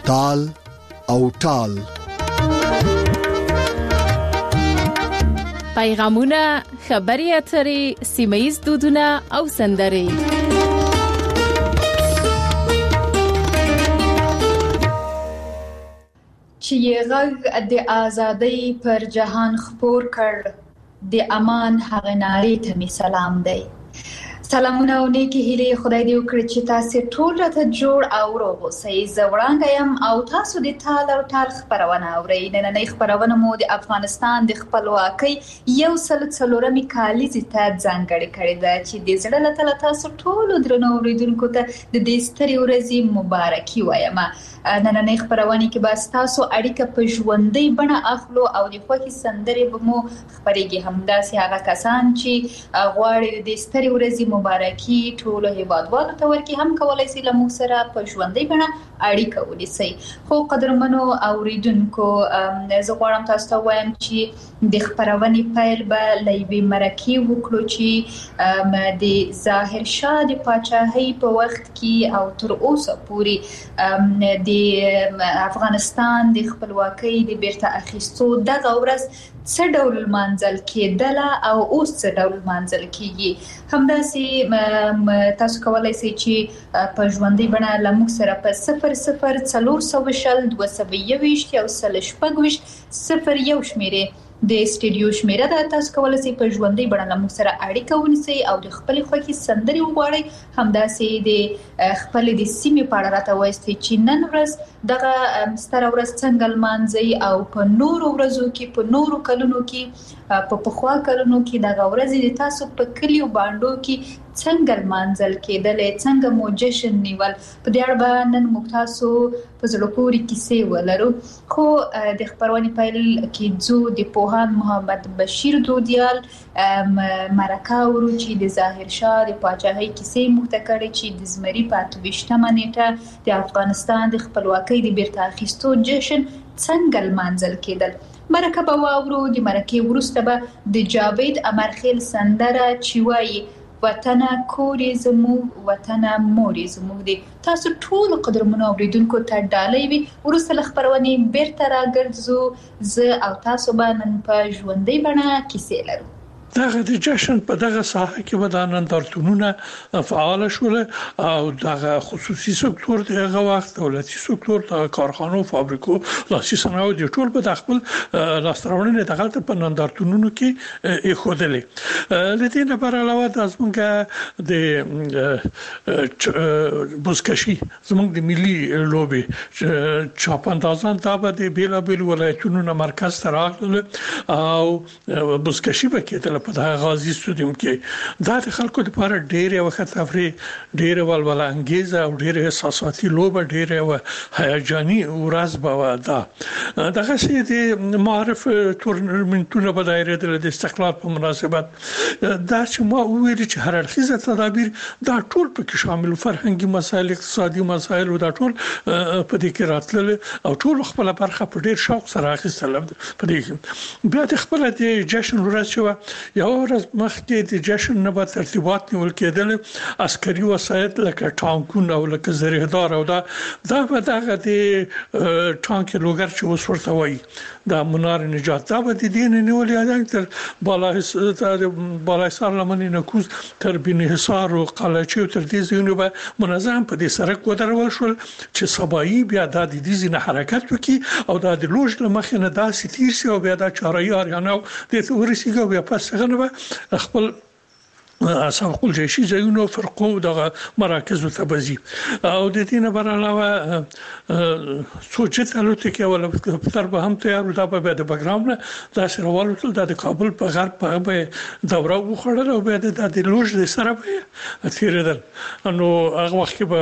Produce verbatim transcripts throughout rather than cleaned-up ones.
تال او ټال. پیغامونه، خبري اترې، سیمه‌ییز دودونه او سندرې. چې غږ د ازادۍ پر جهان خپور کړ، د امان هغه نارې ته می سلام دی. سلامونه او نیکی هیلې خدای دې وکړي چې تاسو ټول راته جوړ او روغ اوسئ. زه وړاندې یم او تاسو د تال او ټال خبرونه اورئ. نننۍ خبرونه مو د افغانستان د خپلواکۍ یو سل څلورمې کالیزې ته ځانګړې کړې ده چې د زړه له تله تاسو ټول درنو اوریدونکو ته د دې سترې ورځې مبارکي وایم. نننۍ خبرونه کې به تاسو اړیکه په ژوندۍ بڼه اخلو او د خوښي سندرې به مو خبرېږي. همداسې هغه کسان چې غواړي د دې سترې ورځې مبارکي ټولو هیوادوالو ته ورکړي هم کولای شي له موږ سره په ژوندۍ بڼه اړیکه ونیسئ. خو قدرمنو اوریدونکو، زه غواړم تاسو ته وایم چې د خبرونې پیل به له یوې مرکې وکړو چې د ظاهر شاه د پاچاهۍ په وخت کې او تر اوسه پورې د افغانستان د خپلواکۍ د بیرته اخیستو دغه ورځ څه ډول منځل کېدله او اوس څه ډول منځل کېږي. همداسې تاسو کولای شئ چې په ژوندۍ بڼه له موږ سره په صفر صفر څلور سوه شل دوه سوه یوویشت یو سل شپږ ویشت صفر یو شمیرې د استډیو شمیره ده. تاسو کولای شئ په ژوندۍ بڼه له موږ سره اړیکه ونیسئ او د خپلې خوښې سندرې وغواړئ. همداسې د خپلې د سیمې په اړه راته ووایئ چې نن ورځ دغه ستره ورځ څنګه لمانځئ او په نورو ورځو کې، په نورو کلونو کې، په پخوا کلونو کې دغه ورځې د تاسو په کلیو باندو کې څنګه لمانځل کېدلې، څنګه مو جشن نیول. په دې اړه به نن موږ تاسو په زړه پورې کیسې ولرو. خو د خبرونې پیل کې ځو د پوهاند محمد بشیر دودیال مرکه ورو چې د ظاهر شاه د پاچاهۍ کیسې موږ ته کړې چې د زمري په اته ویشتمه نیټه د افغانستان د خپلواکۍ د بیرته اخیستو جشن څنګه لمانځل کېدل. مرکه به واورو. د مرکې وروسته به د جاوید امرخیل سندره چې وایي وطن کورې زموږ، وطن مورې زموږ دی. تاسو ټول قدرمنو اوریدونکو ته ډالۍ وي. وروسته له خبرونې بیرته راګرځو. زه او تاسو به نن په ژوندۍ بڼه کیسې لرو. دغه د جشن په دغه ساحه کې به د نندارتونونه فعال شول او دغه خصوصي سکتور دغه وخت دولتي سکتور د کارخانو، فابریکو، لاسي صنایعو د ټول په خپل لاستراوړنې دغه په نندارتونونو کې ایښودلې. لدې نه بر علاوه د زمونږه د بوزکشي زمونږ د ملي لوبي چاپاندازان دا به د بیلا بیل ولایتونو مرکز ته راغلل او بوزکشي به کېدل په دغه غازی سټډیوم کې. دا د خلکو لپاره ډېر یو ښه تفریح، ډېر ولوله انګیزه او ډېر احساساتي لوبه، ډېر یو هیجاني ورځ به وه. دغه سي د معرف تورنمنټونه به دایره د استقلال په مناسبت دا چې ما ویل چې هر اړخیزه تدابیر دا ټول پکې شامل، فرهنګي مسایل، اقتصادي مسایل او دا ټول په دې کې راتلل او ټول خپل برخه په ډېر شوق سره اخیستل. په دې بیا د خپل د جشن ورځ شو. یو ورځ مخکې د جشن نه به ترتیبات نیول کېدل، عسکري وسایل لکه ټانکونه او لکه زریحدار او دا دا به دغه د ټانک لوګر چې اوس ورته وایي دا منار نجات دا به د دې نه نیول یادنګ تر بالا بالایسار لمنې نکوز تر بین حصار او قلعه تر دې ځایونو به منظم په دې سړک ودرول شول چې سبایي بیا د دې ځینې حرکت وکړي او دا د لوژ لمخې نه داسې تیر شي او بیا د چارایي اریانو د ورسیږي بیا پس څنګه خپل سابق الجيشي ځایونو فرقو دغه مراکز ته بزي او د دې نه بر علاوه سوچت الوتکه ولا تر به هم تیار دا په د بګراوند د سروالو تل د کابل په غرب په دوره وخړل او به د لوژ د سره په تیرېدل. نو هغه وخت به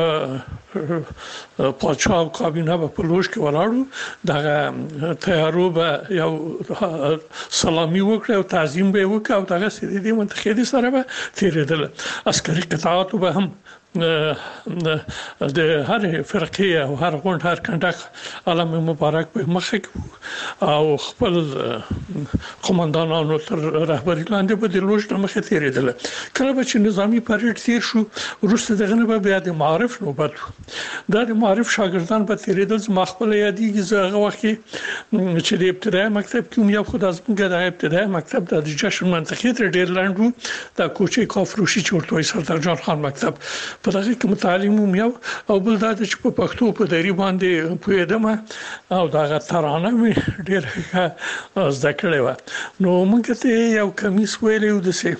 پاچا او کابینه په لوژ کې ولاړو دغه تیارو به یو سلامي وکړ او تعظیم به وکړ او دغه سری دې منتخب سره به تیرېدل. عسکري قطعات به هم د هر فرقې او هر غونډ هر کنډک علم مبارک په مخه او خپل قومندانانو تر رهبری لاندې په د لوژ مخه تیرېدل. کله چې نظامی پریډ تیر شو وروسته دغه نه بیا د معارف نوبت دا د معارف شاګردان په تیرېدل ما خپل یادېږي زغه وخت چې د ابتدایي مکتب کې یو خدای زموږ د ابتدایي مکتب د جشن منطقې تر ډیر لاند وو د کوچې کافروشي چورتوي سردار جان خان مکتب په دغه کې متعلم یو او بل دا چې په پښتو په دری باندې پوهېدم او دغه ترانه مې ډیر زده کړې و. نو موږ ته یو کمیس ویلو د سه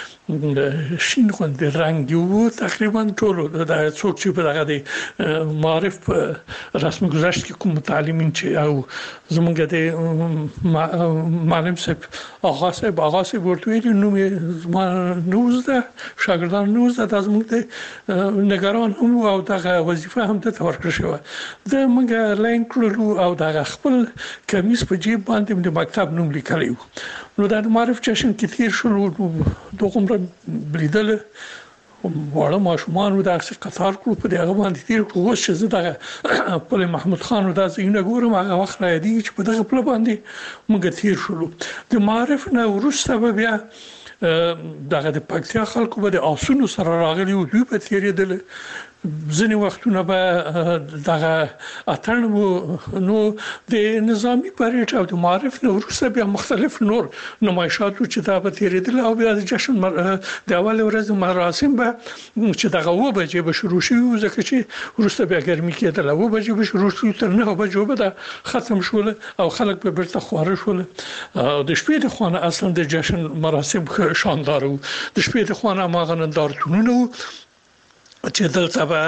شین خوند رنگ یو تقریبا ټول د څوک چې په دغه د معرف رسم گذشت کې کوم متعلمین چې او زمونږ د معلم صاحب آغا صاحب آغا صاحب ورته ویل نو نوزده شاګردان نوزده د زمونږ د نگران هم او دغه وظیفه هم ته ورکړل شو د موږ لاین کړو او دغه خپل کمیس په جیب باندې د مکتب نوم لیکلی و. نو د معرف جشن کې تیر شو دوه بلیدل وړه ماشومان و د قطار کړو په دغه باندې تیر کړو چې زه دغه خپل محمود خان و د زینه ګورم هغه وخت را دی چې په دغه خپل باندې موږ تیر شو. د معرف نه ورسته بیا دغه د پکتیا خلکو به د آسونو سره راغلي او دوی په تیرېدل ځینې وختونه به دغه اتن نو د نظامی پریډ او د معرف نو وروسته بیا مختلف نور نمایشات چې دا به تیرېدل او بیا د جشن د اول ورځ مراسم به چې دغه و بجې به شروع شي ځکه چې وروسته بیا ګرمي کېدل و بجې به شروع شي تر نه بجې به ختم شول او خلک به بیرته خواره شول. د شپې د خوانه اصلا د جشن مراسم شاندار وو. د شپې د خوانه ماغه نندارتونونه چې دلته به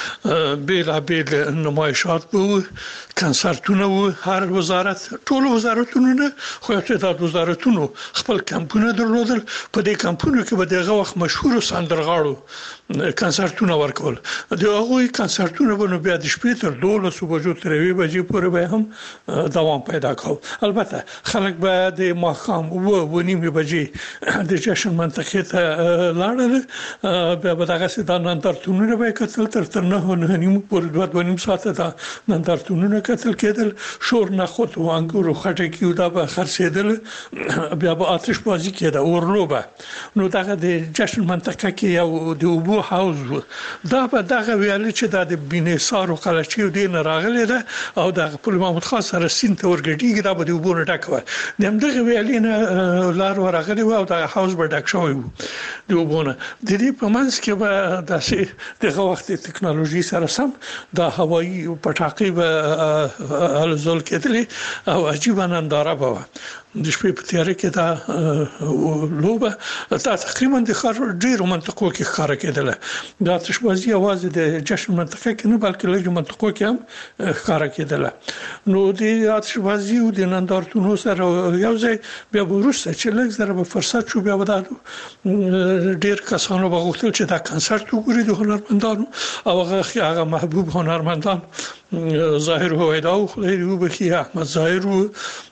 بیل بیل نمایشات وو کنسرتونه وو. هر وزارت ټول وزارتونه خو ته د وزارتونو خپل کمپونه درلودل. په دې کمپونو کې به دغه وخت مشهور سندرغاړو کنسرتونه ورکول. د هغوی کنسرتونه به نو بیا د شپې تر دولس بجو تر یوې بجې پورې به هم دوام پیدا کاو. البته خلک به د ماښام و و نیمې بجې د جشن منطقې ته لاړل بیا به دغه سیدان نندارتونونه به کتل تر تر نه نه نیمې پورې دوه دوه نیم ساعته دا نندارتونونه کتل کېدل. شور نه خود و انګور خټکی او دا به خرڅېدل. بیا به آتش بازی کېده اورلوبه. نو دغه د جشن منطقه کې یو د اوبو حوض دا په دغه ویل چې د بینیسار او قلچي او دین راغلی ده او د خپل محمود خان سره سین ته ورګډیږي دا به د اوبو نه ډکوي. دغه ویل نه لار ورغلی او د حوض به ډک شوی وو د اوبو نه. د دې په منځ کې به داسې دغه وخت ټکنالوژي سره سم د هوایي پټاقي به الزول کېدلې او عجیب ننداره به د شپې په تیاره کې دا لوبه دا تقریبا د خار ډیرو منطقو کې ښکار کېدله. دا تشبازي आवाज د جشن منطقه کې نه بلکې لږ منطقو کې هم ښکار کېدله. نو د تشبازي او د نندارتونو سره یو ځای بیا وروسته چې لږ زره په فرصت شو بیا ودا ډیر کسانو وغوښتل چې دا کنسرت وګوري د هنرمندانو او هغه محبوب هنرمندان ظاهر هویدا او خدای وبخي احمد ظاهر او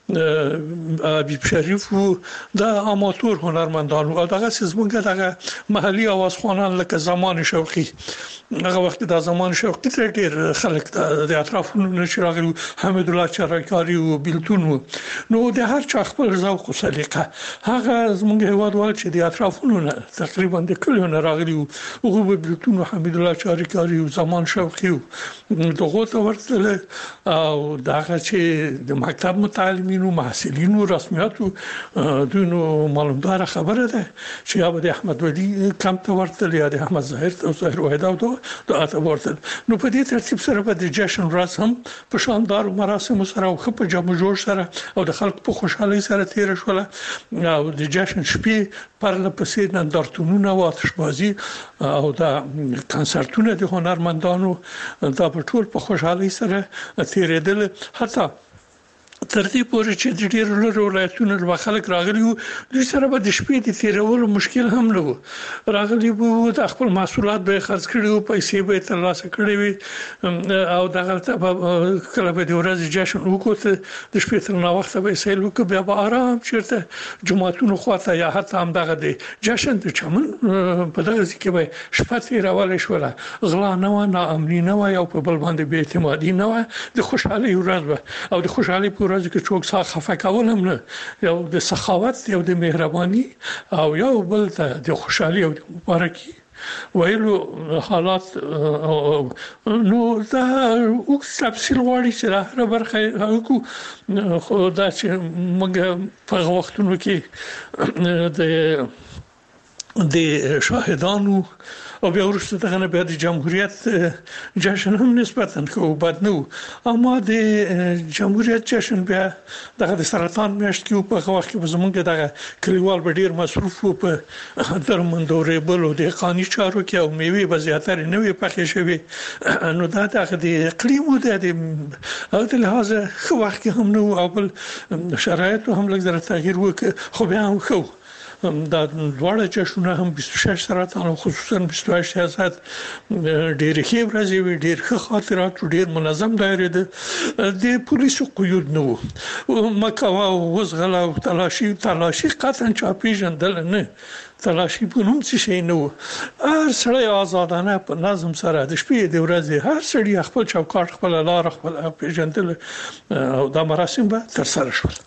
ابي شریف او د اماتور هنرمندانو او دغه زمونږ دغه محلي اوازخوانان لکه زمان شوقي هغه وخت د زمان شوقي ته ډیر خلک د اطرافونو نشراغلو حمید الله چرایکاری او بیلتون نو د هر چا خپل ذوق او سلیقه هغه زمونږ هوادوال چې د اطرافونو تقریبا د کلیو نه راغلي او هو بیلتون او حمید الله چرایکاری او زمان شوقي دغه ته ورته او دغه چې د مکتب متعلمینو محصلینو رسمیاتو دونو معلومدار خبره ده چې یا د احمد ولی کم ته ورته یا د احمد ظاهر او ظاهر وحده او دا ته ورته نو په دې ترتیب سره په د جشن ورځ هم په شاندار مراسم سره او خپ جمع جوړ سره او د خلکو په خوشحالي سره تیر شول او د جشن شپې پرله پسې نندارتونونه او آتشبازي او دا کنسرتونه د هنرمندانو دا په ټول په خوشحالي سره تیرېدل. حتی تر دې پورې چې د ډېرو لرو ولایتونو له خلک راغلي وو دوی سره به د شپې د تیرولو مشکل هم نه وو راغلي وو د خپل محصولات به خرڅ کړي وو پیسې به ترلاسه کړي وي او دغه کله به د ورځې جشن وکړو د شپې تر نو وخت به سیل وکړو بیا به آرام چیرته جمعتونو خواته یا حتی هم دغه د جشن د چمن په دغه ځکه به شپه تیرول شوله غلا نه و نه امني نه و او په بل باندې بې اعتمادي نه و د خوشحالي ورځ او د خوشحالي په ورځ کې څوک څه خفه کول هم نه یو د سخاوت یو د مهرباني او یو بل ته د خوشحالي او د مبارکي ویلو حالات نو دا او تفصیل غواړي چې هر برخه کو خو دا چې موږ په وختونو کې د د شاهدانو او بیا ورسته دغه نه بیا د جمهوریت جشن هم نسبتاً خو بد نه اما د جمهوریت جشن بیا دغه د سرطان میاشت کې په وخت کې زمونږ دغه کلیوال به ډیر مصروف وو په درمندورې بل او د قانوني چارو کې او میوه به زیاتره نه وي پخې شوی نو دا دغه د اقلیم او د او د لحاظ خو وخت کې هم نو او بل شرایط هم لږ زره تغییر وکړ خو بیا هم خو دا دواړه جشنونه هم بیست و شش سرطان خصوصا بیست و هشت ساعت ډېر ښه ورځې وي ډېر ښه خاطرات ډېر منظم دایره ده د پولیسو قیود نه مکوا او وزغلا او تلاشي تلاشي قطعا چا پیژندل نه تلاشي په نوم څه شي نه هر سړی آزادانه په نظم سره د شپې د ورځې هر سړی خپل چوکاټ خپل لار خپل پیژندل او دا مراسم به تر سره شول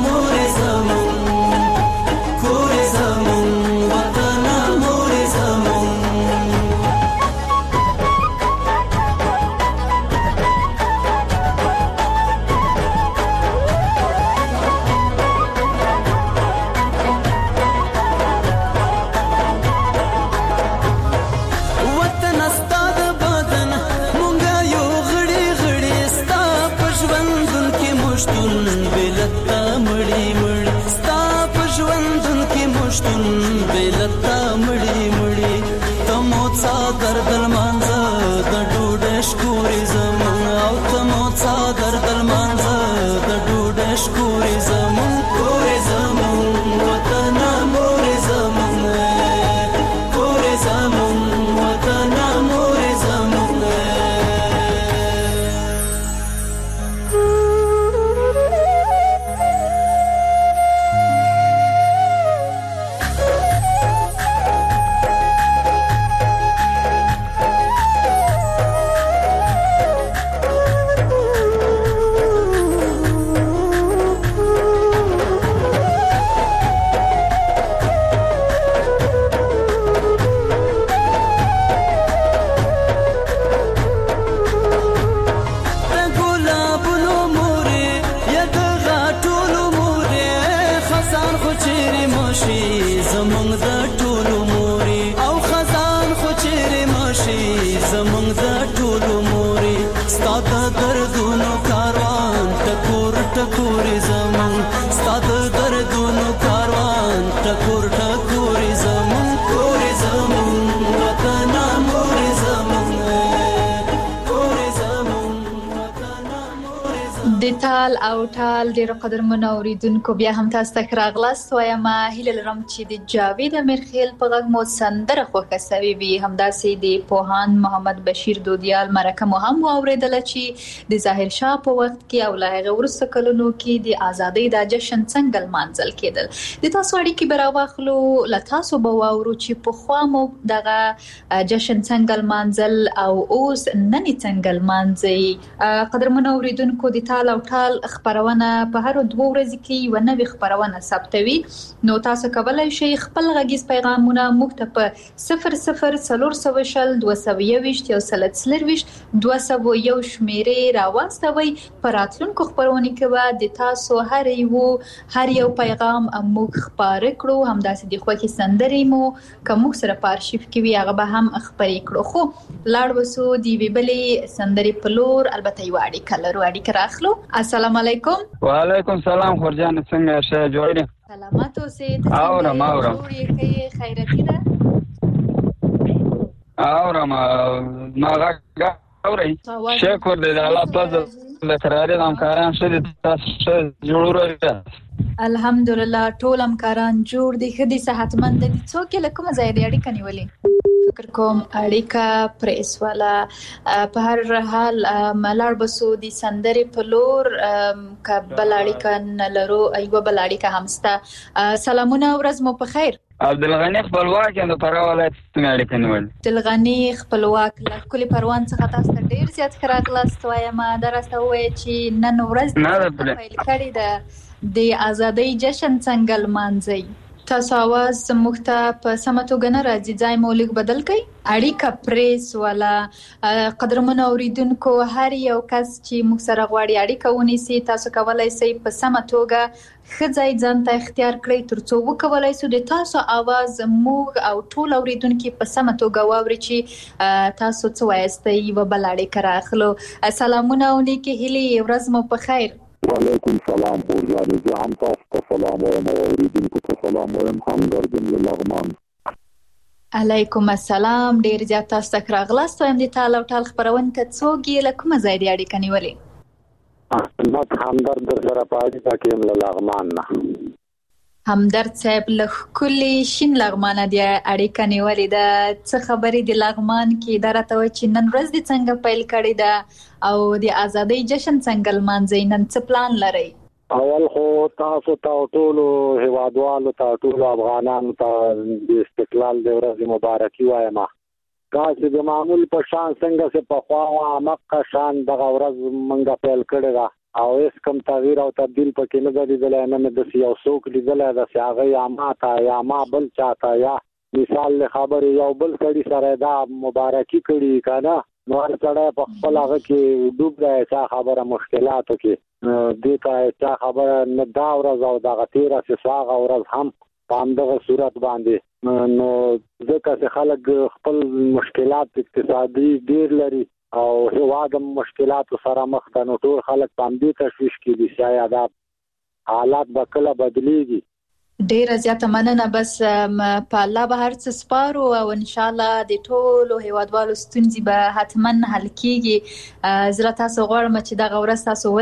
Some ټال او ټال ډیرو قدرمنو اوریدونکو بیا هم تاسو ته راغلاست وایم هیله لرم چې د جاوید امیرخیل په غږ مو سندره خوښه سوي وي همداسې د پوهاند محمد بشیر دودیال مرکه مو هم واوریدله چې د ظاهر شاه په وخت کې او له هغه وروسته کلونو کې د ازادۍ د جشن څنګه لمانځل کېدل د تاسو اړیکې به راواخلو له تاسو به واورو چې پخوا مو دغه جشن څنګه لمانځل او اوس نن څنګه لمانځي قدرمنو اوریدونکو د ټال او ټال خبرونه په هر دوه ورځې کې یو نوې خبرونه ثبتوي نو تاسو کولای شئ خپل غږیز پیغامونه موږ ته په صفر صفر څلور سوه شل دوه سوه یوویشت یو سل څلرویشت دوه سوه یو شمیرې راواستوي په راتلونکو خبرونه کې به د تاسو هر یو هر یو پیغام موږ خبرې کړو همداسې د خوښي سندرې مو کوم سره په ارشیف کې وي هغه به هم خبرې کړو خو لاړ وسو دی ویبلې سندرې په لور البته یو اړیکه لرو اړیکه راخلو السلام علیکم وعلیکم السلام خورجان څنګه شه جوړ سلامات اوسې اورم اورم جوړې کې خیرتي ده اورم ما غږ اوري شکر دې الله پاک لکراره همکاران شه تاسو جوړ راځي الحمدلله ټول همکاران جوړ دي خدي صحتمند دي څوک له کوم ځای دی اړیکه نیولې فکر کوم اړیکه پریس والا په هر حال ملار بسو دي سندرې په لور کبل اړیکه لرو ایوه بل اړیکه همستا سلامونه ورځ مو په خیر عبدالغنی خپلواک یم د فراه ولایت څخه اړیکه نیول عبدالغنی خپلواک له کلی پروان څخه تاسو ته ډیر زیات راغلاست وایم درسته وای چې نن ورځ نه پیل کړی ده د ازادۍ جشن څنګه لمانځي تاسو आवाज موږ ته په سمه توګه نه راځي ځای مو لیک بدل کړئ اړیکه پریس والا قدرمنو اوریدونکو هر یو کس چې موږ سره غواړي اړیکه ونیسي تاسو کولای شئ په سمه توګه خځای ځان ته اختیار کړئ ترڅو وکولای شو د تاسو आवाज موږ او ټول اوریدونکو په سمه توګه واوري چې تاسو څه وایستئ و بل اړیکه راخلو سلامونه ونیکي هلي ورځ مو په خیر وعلیکم سلام ورزانی جان تاسو سلام و اوریدونکو ته سلام وایم همدرد لغمان علیکم السلام ډیر زیات تاسو ته راغلاست وایم د ټال او ټال خبرونه ته څوک یې له کومه ځای دی اړیکه نیولې احمد همدرد در سره پاتې تا کې له لغمان نه همدرد صاحب له کلی شین لغمان دی اړیکه نیولې ده څه خبرې د لغمان کې درته وای چې نن ورځ د څنګه پیل کړی ده او د ازادۍ جشن څنګه لمانځي نن څه پلان لري اول خو تاسو ته ټول هیوادوالو ته ټول افغانانو ته د استقلال د ورځې مبارکي وایم تاسو د معمول په شان څنګه چې په خوا مکه شان دغه ورځ منګه پیل کړی ده او اس کوم تغییر او تبديل پکې نه دی دلته نه د یو څوک لیدل د هغه یا ماته یا ما بل چاته یا مثال له خبرې یو بل کړي سره دا مبارکي کړي کنه نو هر څړې په خپل هغه کې ډوب دی چې خبره مشکلاتو کې دې ته چې خبره نه دا ورځ او دا غتیره چې ساغه ورځ هم په همدغه صورت باندې نو ځکه چې خلک خپل مشکلات اقتصادي ډیر لري او هیواد مشکلات سره مخ ته نو ټول خلک باندې تشویش کې دي شاید حالات به کله بدلیږي ډیره زیاته مننه بس په الله به هر څه سپارو او ان شاء الله د ټولو هیوادوالو ستونزې به حتما حل کیږي زه تاسو غواړم چې دغه ورځ تاسو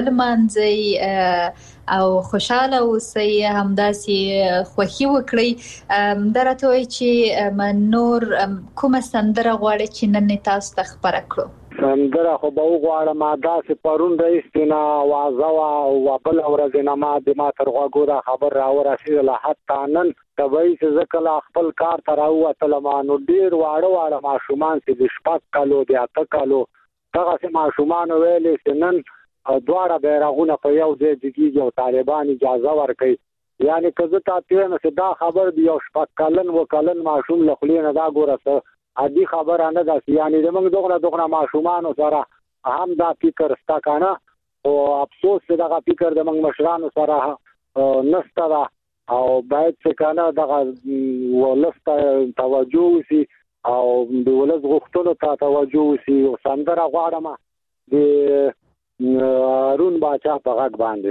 ولمانځئ او خوشاله اوسئ همداسې خوښي وکړئ درته وایي چې نور کومه سندره غواړئ چې نن تاسو ته خبره کړو سندره خو به وغواړم داسې پرون رئیس نه وازه او بل ورځ نه ما د ما تر غوږو دا خبر راورسېدله حتی نن طبیعي چې زه کله خپل کار ته راووتلم نو ډېر واړه واړه ماشومان چې د شپږ کالو د اته کالو دغسې ماشومانو ویلې چې نن دواړه بیرغونه په یو ځای جګېږي او طالبان اجازه ورکوي یعنې که زه تاته وایم چې دا خبر د یو شپږ کلن اووه کلن ماشوم له خولې نه دا ګوره څه عادي خبره نه ده یعنې زموږ دغه دغه ماشومانو سره هم دا فکر ستا کنه او افسوس چې دغه فکر د موږ مشرانو سره نشته ده او باید چې کنه دغه ولست توجه وشي او د ولس غوښتنو ته توجه وشي او سندره غواړم د هارون باچا په غږ باندې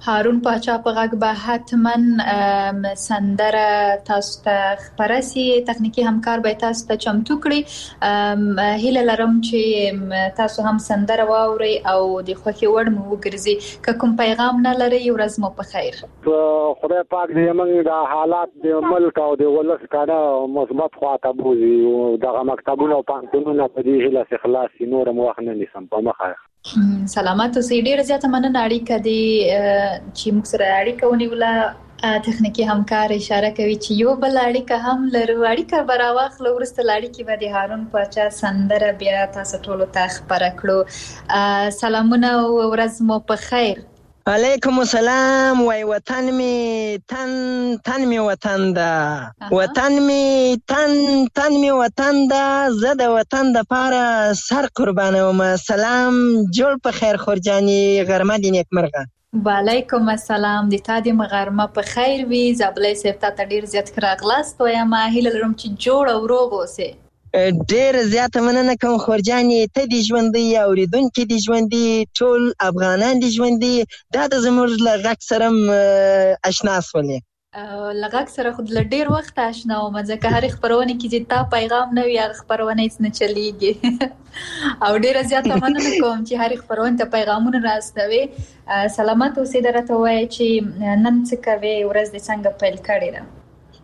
هارون پاچا په غږ به حتما سندره تاسو ته خپره سي. تخنیکی همکار به تاسو ته چمتو کړي. هیله لرم چې تاسو هم سندره واورئ او د خوښي وړ مو وګرځي. که کوم پیغام نه لرئ ورځ مو په خیر. خدای پاک دې موږ د حالات د ملک او د ولس کړه مثبت خواته بوزي او دغه مکتبونه او پانتونونه په دې هیله خلاص نور مو وخت نه نیسم په مخه. سلامات اوسئ. ډېر زیاته مننه اړیکه دی چې موږ سره اړیکه ونیوله. تخنیکی همکار اشاره کوي چې یو بل اړیکه هم لرو. اړیکه به راواخلو وروسته له اړیکې به د هارون پاچا سندره بیا تاسو ټولو ته خپره کړو. سلامونه او ورځ مو په خیر. علیکم السلام. وای وطن می تن تن می وطن ده وطن می تن تن می وطن ده زه د وطن د پاره سر قربانوم. سلام جوړ په خیر خورجانی غرمه دی نیکمرغه. وعلیکم السلام. د تا د غرمه په خیر وي. زابلې صاحب ته ډیر زیات راغلاست وایم. هیله لرم چې جوړ او روغ اوسئ. ډیر زیاته مننه کوم خورجانی. ته دی ژوندۍ اوریدونکي دی ژوندۍ ټول افغانان دی ژوندۍ. دا د زموږ له غږ سره اشنا شولې. له غږ سره خو له ډیر وخت اشنا وم ځکه هرې خپرونه کې چې تا پیغام نه وي هغه خپرونه هیڅ نه چلیږي. او ډیر زیاته مننه کوم چې هرې خپرونه ته پیغامونه راستوي. سلامت اوسئ. درته وایي چې نن څه کوي ورځ دې څنګه پیل کړې ده؟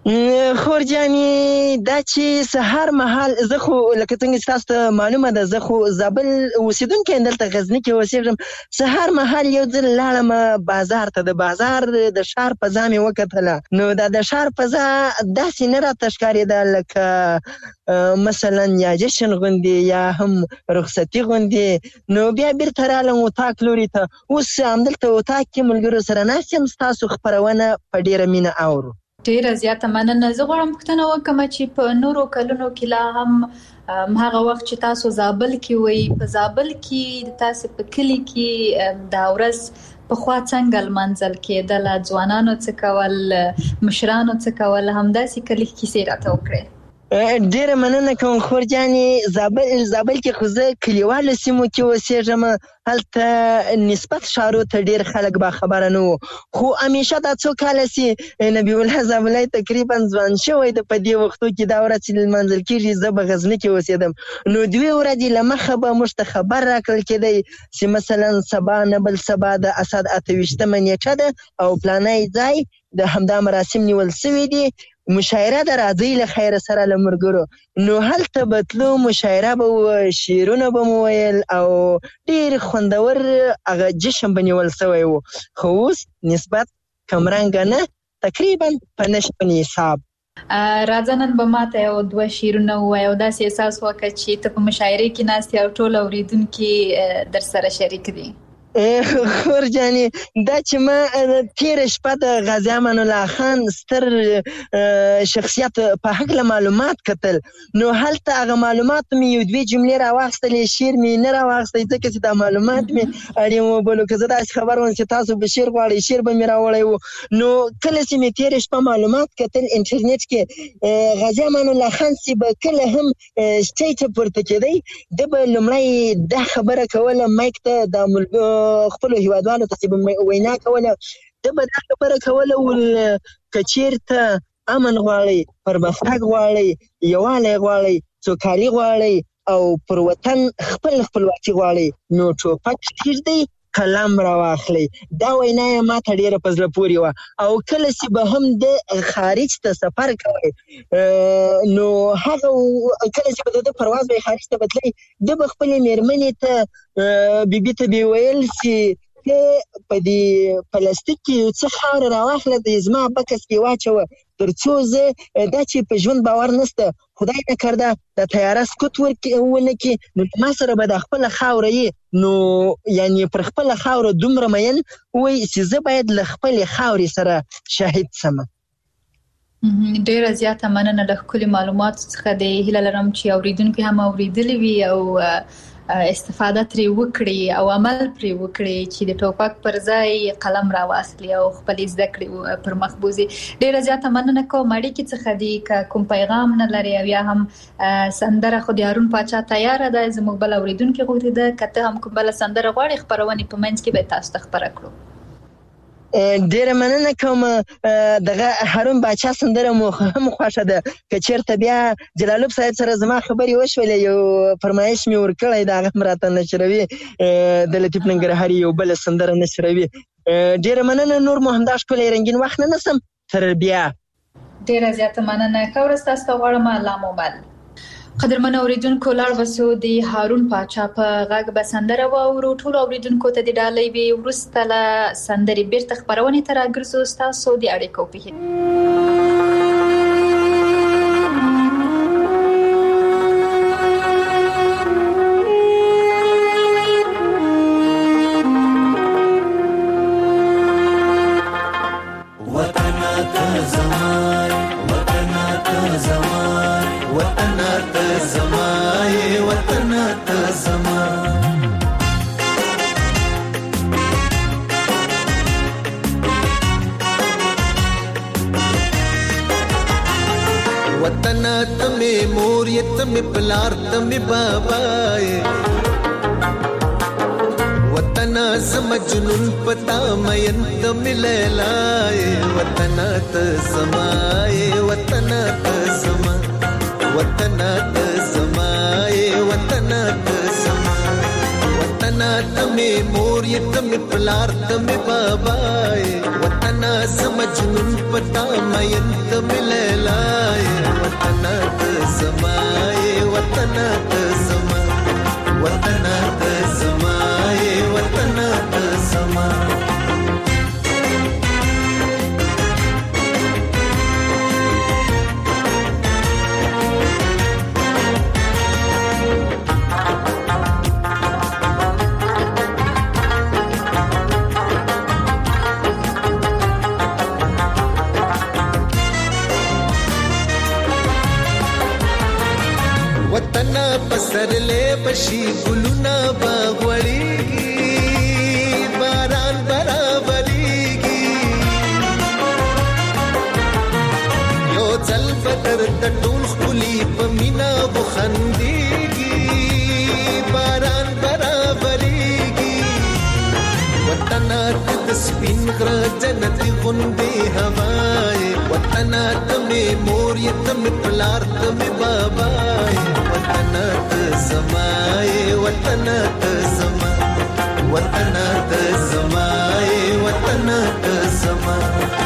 خورجانی دا چې سهار مهال زه خو لکه څنګه چې تاسو ته معلومه ده زه خو زابل اوسیدونکی یم دلته غزني کې اوسېږم. سهار مهال یو ځل لاړم بازار ته. د بازار د ښار فضا مې وکتله نو دا د ښار فضا داسې نه راته ښکارېده لکه مثلا یا جشن غوندې یا هم رخصتي غوندې. نو بیا بیرته رالم اتاق لوري ته. اوس همدلته اتاق کې ملګرو سره ناست یم ستاسو خپرونه په ډېره مینه اورو. ډیره زیاته مننه. زه غواړم پوښتنه وکړم چې په نورو کلونو کې لا هم هغه وخت چې تاسو زابل کې وئ په زابل کې تاسو په کلی کې دا ورځ په خوا څنګه لمانځل کېدله؟ ځوانانو څه کول؟ مشرانو څه کول؟ همداسې کلی کیسې راته وکړئ. ډیره مننه کوم خورجانی. زابل زابل کې خو زه کلیوالو سیمو کې اوسېږم. هلته نسبت ښارو ته ډیر خلک با خبره نه وو. خو همیشه دا څو کاله چې نبی الله زابلی تقریبا ځوان شوی ده په دې وختو کې دا ورځ چې لمانځل کېږي زه به غزني کې اوسېدم. نو دوې ورځې له مخه به موږ ته خبر راکړل کېدی چې مثلا سبا نه بل سبا د اسد اته ویشتمه نیټه ده او پلانی ځای د همدا مراسم نیول سوي دي. مشاعره د راځي له خیر سره له مرګرو. نو هلته به تلو مشاعره به وه شعرونه به مو ویل او ډېر خوندور هغه جشن به نیول سوی و. خو اوس نسبت کمرنګه نه تقریبا په نشپن حساب. راځه نن به ماته یو دوه شعرونه ووایه او داسې احساس وکړه چې ته په مشاعرې کې ناست یې او ټول اورېدونکي در سره شریک دي. خورجانی دا چې ما تیره شپه د غازي امان الله خان ستر شخصیت په هکله معلومات کتل. نو هلته هغه معلومات مې یو دوې جملې راواخیستلې. شعر مې نه راواخیستی ځکه چې دا معلومات مې اړین وبلو. که زه داسې خبر وم چې تاسو به شعر غواړئ شعر به مې راوړی و. نو کله چې مې تیره شپه معلومات کتل انټرنیټ کې غازي امان الله خان چې به کله هم سټیج ته پورته کېدی ده به لومړی دا خبره کوله مایک ته د ملګرو خپلو هیوادوالو ته چې به وینا کوله ده به دا خبره کوله ول که چېرته امن غواړئ پرمختګ غواړئ یووالی غواړئ سوکالي غواړئ او پر وطن خپل خپلواکي غواړئ نو ټوپک کېږدئ قلم راواخلئ. دا وینا یې ما ته ډېره په زړه پورې وه. او کله چې به هم د خارج ته سفر کوئ نو هغه کله چې به د ده پرواز به یې خارج ته به تلئ ده به خپلې مېرمنې ته بیبي ته به یې ویل چې ته په دې پلاستیک کې یو څه خاوره راواخله د زما بکس کې واچوه تر څو زه دا چې په ژوند باور نشته خدای نه کرده د طیاره سکوت ونه کړي نو ما سره به دا خپله خاوره یې نو یعنې پر خپله خاوره دومره مین وایي چې زه باید له خپلې خاورې سره شهید سمه. ډیره زیاته مننه له ښکلي معلوماتو څخه دی. هیله لرم چې اوریدونکي هم اوریدلي وي او استفاده ترې وکړي او عمل پرې وکړي چې د ټوپک پر ځای قلم راواخلي او خپلې زده کړې پر مخ بوځي. ډیره زیاته مننه کوم. اړیکې څخه دی که کوم پیغام نه لري او یا هم سندره خو د هارون پاچا تیاره ده زموږ بل اوریدونکي غوښتي ده که ته هم کوم بله سندره غواړې خپرونې په منځ کې به تاسو ته خپره کړو. ډیره مننه کوم. دغه هارون باچا سندره مو هم خوښه ده. که چېرته بیا جلالوب صاحب سره زما خبرې وشولې یو فرمایش مې ورکړی د هغه هم راته نشروي د لطیف ننګرهاري یو بله سندره نشروي. ډیره مننه نور مو همدا ښکلی رنګین وخت نه نسم تر بیا. ډیره زیاته مننه. که ورسته ستاسو ته غواړم لامومل. قدرمن اوریدونکو لاړ بسو د هارون باچا په غږ به سندره واورو. ټول اوریدونکو ته د ډالۍ وي وروسته له سندرې بیرته خپرونې ته راګرځو ستاسو د اړیکو په तमे पलार तमे बाबाए वतना समजनुन पता मयन तमे लैलाए वतना त समाए वतना त समा वतना त समाए वतना त समा वतना तमे मोर ये तमे पलार तमे बाबाए वतना समजनुन पता मयन तमे लैलाए वतना त समाए वतना त समा वतना त समाए वतना त समा पसरले बशी गुलुना बागवड़ीगी बारान बराबरीगी यो चल बदर तटूल खुली पमीना बुखंदीगी बारान बराबरीगी वतना तस्बिन गर जन्नती गुंदे हवाए वतना तमे मोर ये तमे पलार तमे बाबाए वतना त समाए वतना त समा वतना त समाए वतना त समा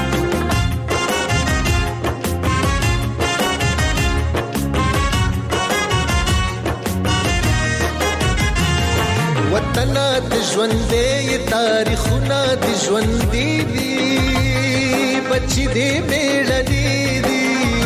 वतना د ژوندې تاریخونه د ژوندې دي بچی دې میړني دي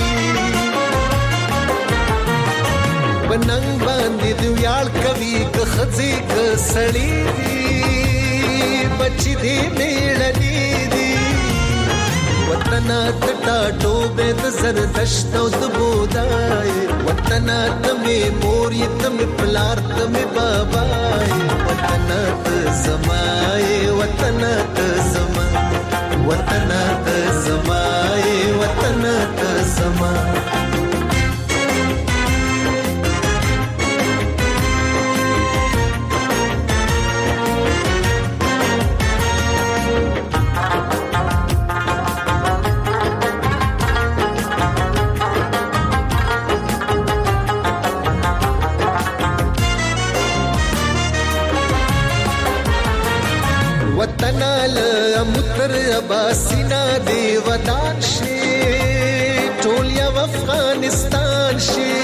بننګ باندې د یال کوي که خزي که سړی دي بچی دې میړني دي وطنا د ټاټو به د زردشت او د بودای وطنا تمه مور یې تمه پلار تمه بابای وطنا ته زمای وطنا ته زما وطنا ته زمای وطنا ته زما وطنا لمتر اباسینا دی ودان شي ټول یو افغانستان شي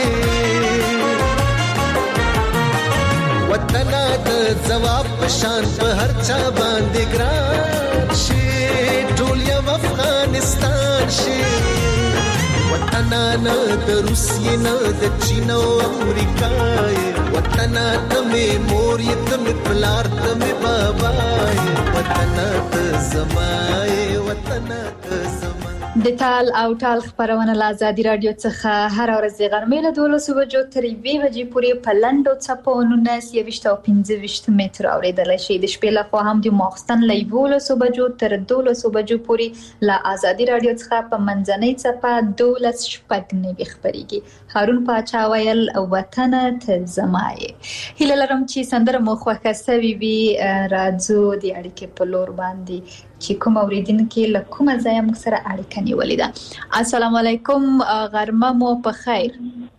وطنا د جواب پشان په هر چا باندې ګران شي ټول یو افغانستان شي وطنا نه د روسیې نه د چین او امریکا وطنا تمه مور یې تمه پلار تمه بابای وطنا ته زمای وطنا ته زما د تال او ټال خبرونه له ازادي رادیو څخه هر ورځ غرمې له دولسو بجو تر یوې بجې پورې په لنډو څپو نولس یویشت او پنځه ویشت متر اورېدلی شي. د شپې لخوا هم د ماخستن له یولسو بجو تر دولسو بجو پورې له ازادي رادیو څخه په منځنۍ څپه دولس شپږ نوي خپرېږي. هارون باچا ویل وطن ته زمای. هیله لرم چې سندره مو خوښه سوي وي. راځو د اړیکې په لور باندې چې کوم اوریدونکو له کومه ځای موږ سره اړیکه نیولې ده. السلام علیکم، غرمه مو په خیر.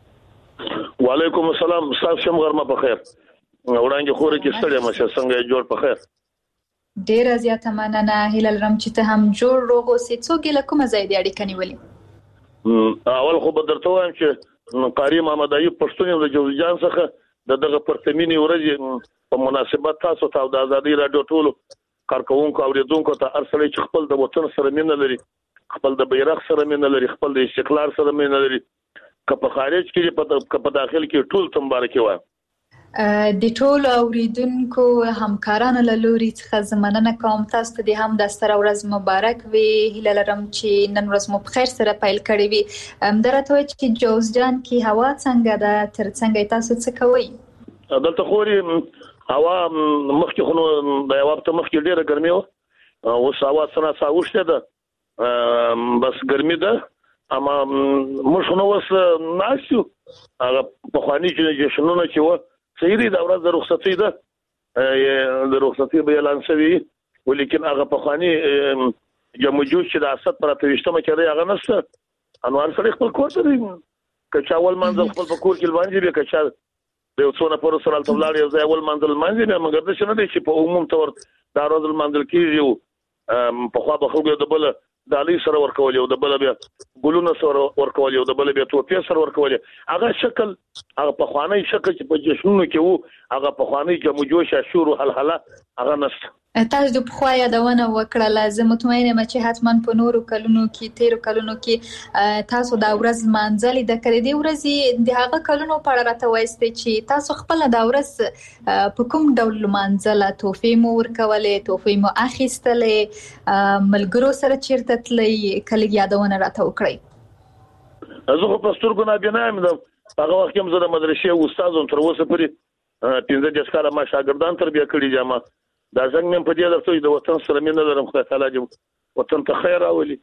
وعلیکم السلام، تاسو هم غرمه په خیر. وړاندې خوري کې ستړي مشه څنګه جوړ په خیر. ډیره زیاته مننه. هیله لرم چې ته هم جوړ روغ اوسې. څوک له کومه ځای دی اړیکه نیولې؟ اول خو به درته وایم چې قاری محمد ایوب پښتون د جوزجان څخه د دغه پرتمینی ورځ په مناسبت تاسو ته د ازادي رادیو ټولو کارکونکو اوریدونکو ته ارسل چې خپل د وطن سره مینه لري، خپل د بیرغ سره مینه لري، خپل د استقلال سره مینه لري، که په خارج کې په په داخل کې ټول ته مبارکي وایم. د ټول اوریدونکو همکارانو له لوري څخه زمننه کوم. تاسو ته د هم د ستر ورځ مبارک وي. هیله لرم چې نن ورځ مو په خیر سره پیل کړی وي. درته وایي چې جوزجان کې هوا څنګه ده، تر څنګه تاسو څه کوئ؟ دلته خوري هوا مخکې خو نو د یو وخت مخکې ډیره ګرمي وه، اوس هوا څنګه ساوښته ده، بس ګرمي ده. اما موږ نو اوس ناشو هغه پخواني جشنونه چې و سیری دا ورځ د رخصتۍ ده، د رخصتۍ به اعلان شوی، ولیکن هغه پخواني جمجوج چې د اسد پر اتويشتمه کې دی هغه نشته. انوار سره خپل کور ته دی، که چا ول منځل خپل په کور کې باندې به که چا د یو څونه پر سره تلل یو ځای ول منځل باندې نه، مګر د شنه دي چې په عموم تور دا ورځ منځل کېږي په خوا به خلکو د بل د علي سره ورکول یو د بل بیا ګلونه سره ورکول یو د بل بیا توپې سره ورکول. هغه شکل هغه په خوانی شکل چې په جشنونو کې وو هغه په خوانی جمجوش شور او حلحله هغه نشته. تاسو د پخوا یادونه وکړه. لازم مطمئن یم چې حتمان په نورو کلونو کې تیرو کلونو کې تاسو دا ورځ مانځلې د کړې دی ورځي د هغه کلونو په اړه راته وایستئ چې تاسو خپل دا ورځ په کوم ډول مانځله؟ توفې مو ورکولې، توفې مو اخیستلې، ملګرو سره چیرته تللې؟ کله یادونه راته وکړئ. زه په سترګو نه بینایم د هغه وخت هم زه د مدرسې استاد وم، تر اوسه پورې پنځه دېرش کاله ما شاګردان تربیه کړي دي. ما دا څنګه مې په دې درته د وطن سره مینه لرم، خدای تعالی دې وطن ته خیر راولي.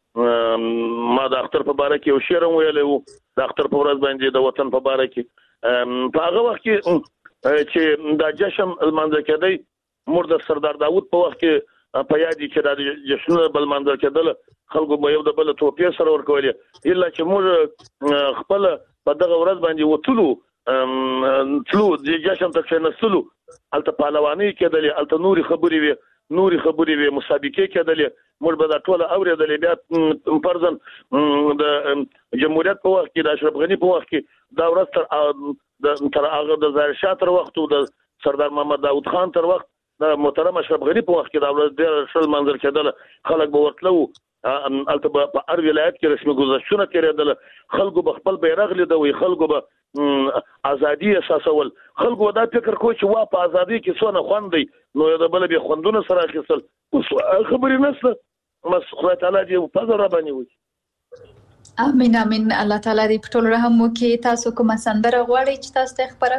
ما د اختر په باره کې یو شعر ویلی و، د اختر په ورځ باندې د وطن په باره کې. په هغه وخت کې چې دا جشن لمانځل کېدی، موږ د سردار داود په وخت کې په یاد چې دا جشنونه بل لمانځل کېدل، خلکو به یو د بل توپې سره ورکولې. الا چې موږ خپل په دغه ورځ باندې وتلو تلو د جشن ته کېناستلو، الته پهلواني کېدلې، الته نوري خبرې وي نوري خبرې وي مسابقې کېدلې، موږ به دا ټول اورېدلې. بیا فرضاً د جمهوریت په وخت کې د اشرف غني په وخت کې دا ورځ تر تر هغه د ظاهر شاه تر وخت او د سردار محمد داود خان تر وخت د محترم اشرف غني په وخت کې دا ورځ ډېر شل منظر کېدل. خلک به ورتلو، الته په هر ولایت کې رسمي ګذشتونه کېدل، خلکو به خپل بیرغ لیدوي، خلکو به ازادي احساسول، خلکو دا فکر کوي چې وا په ازادي کې څونه خوند دی، نو د بل به خوندونه سره اخیستل. اوس خبرې نشته. مس خدای تعالی دې په فضل را باندې وي. امين امين. الله تعالی دې په ټول رحم وکړي. تاسو کومه سندره غواړئ چې تاسو ته خبره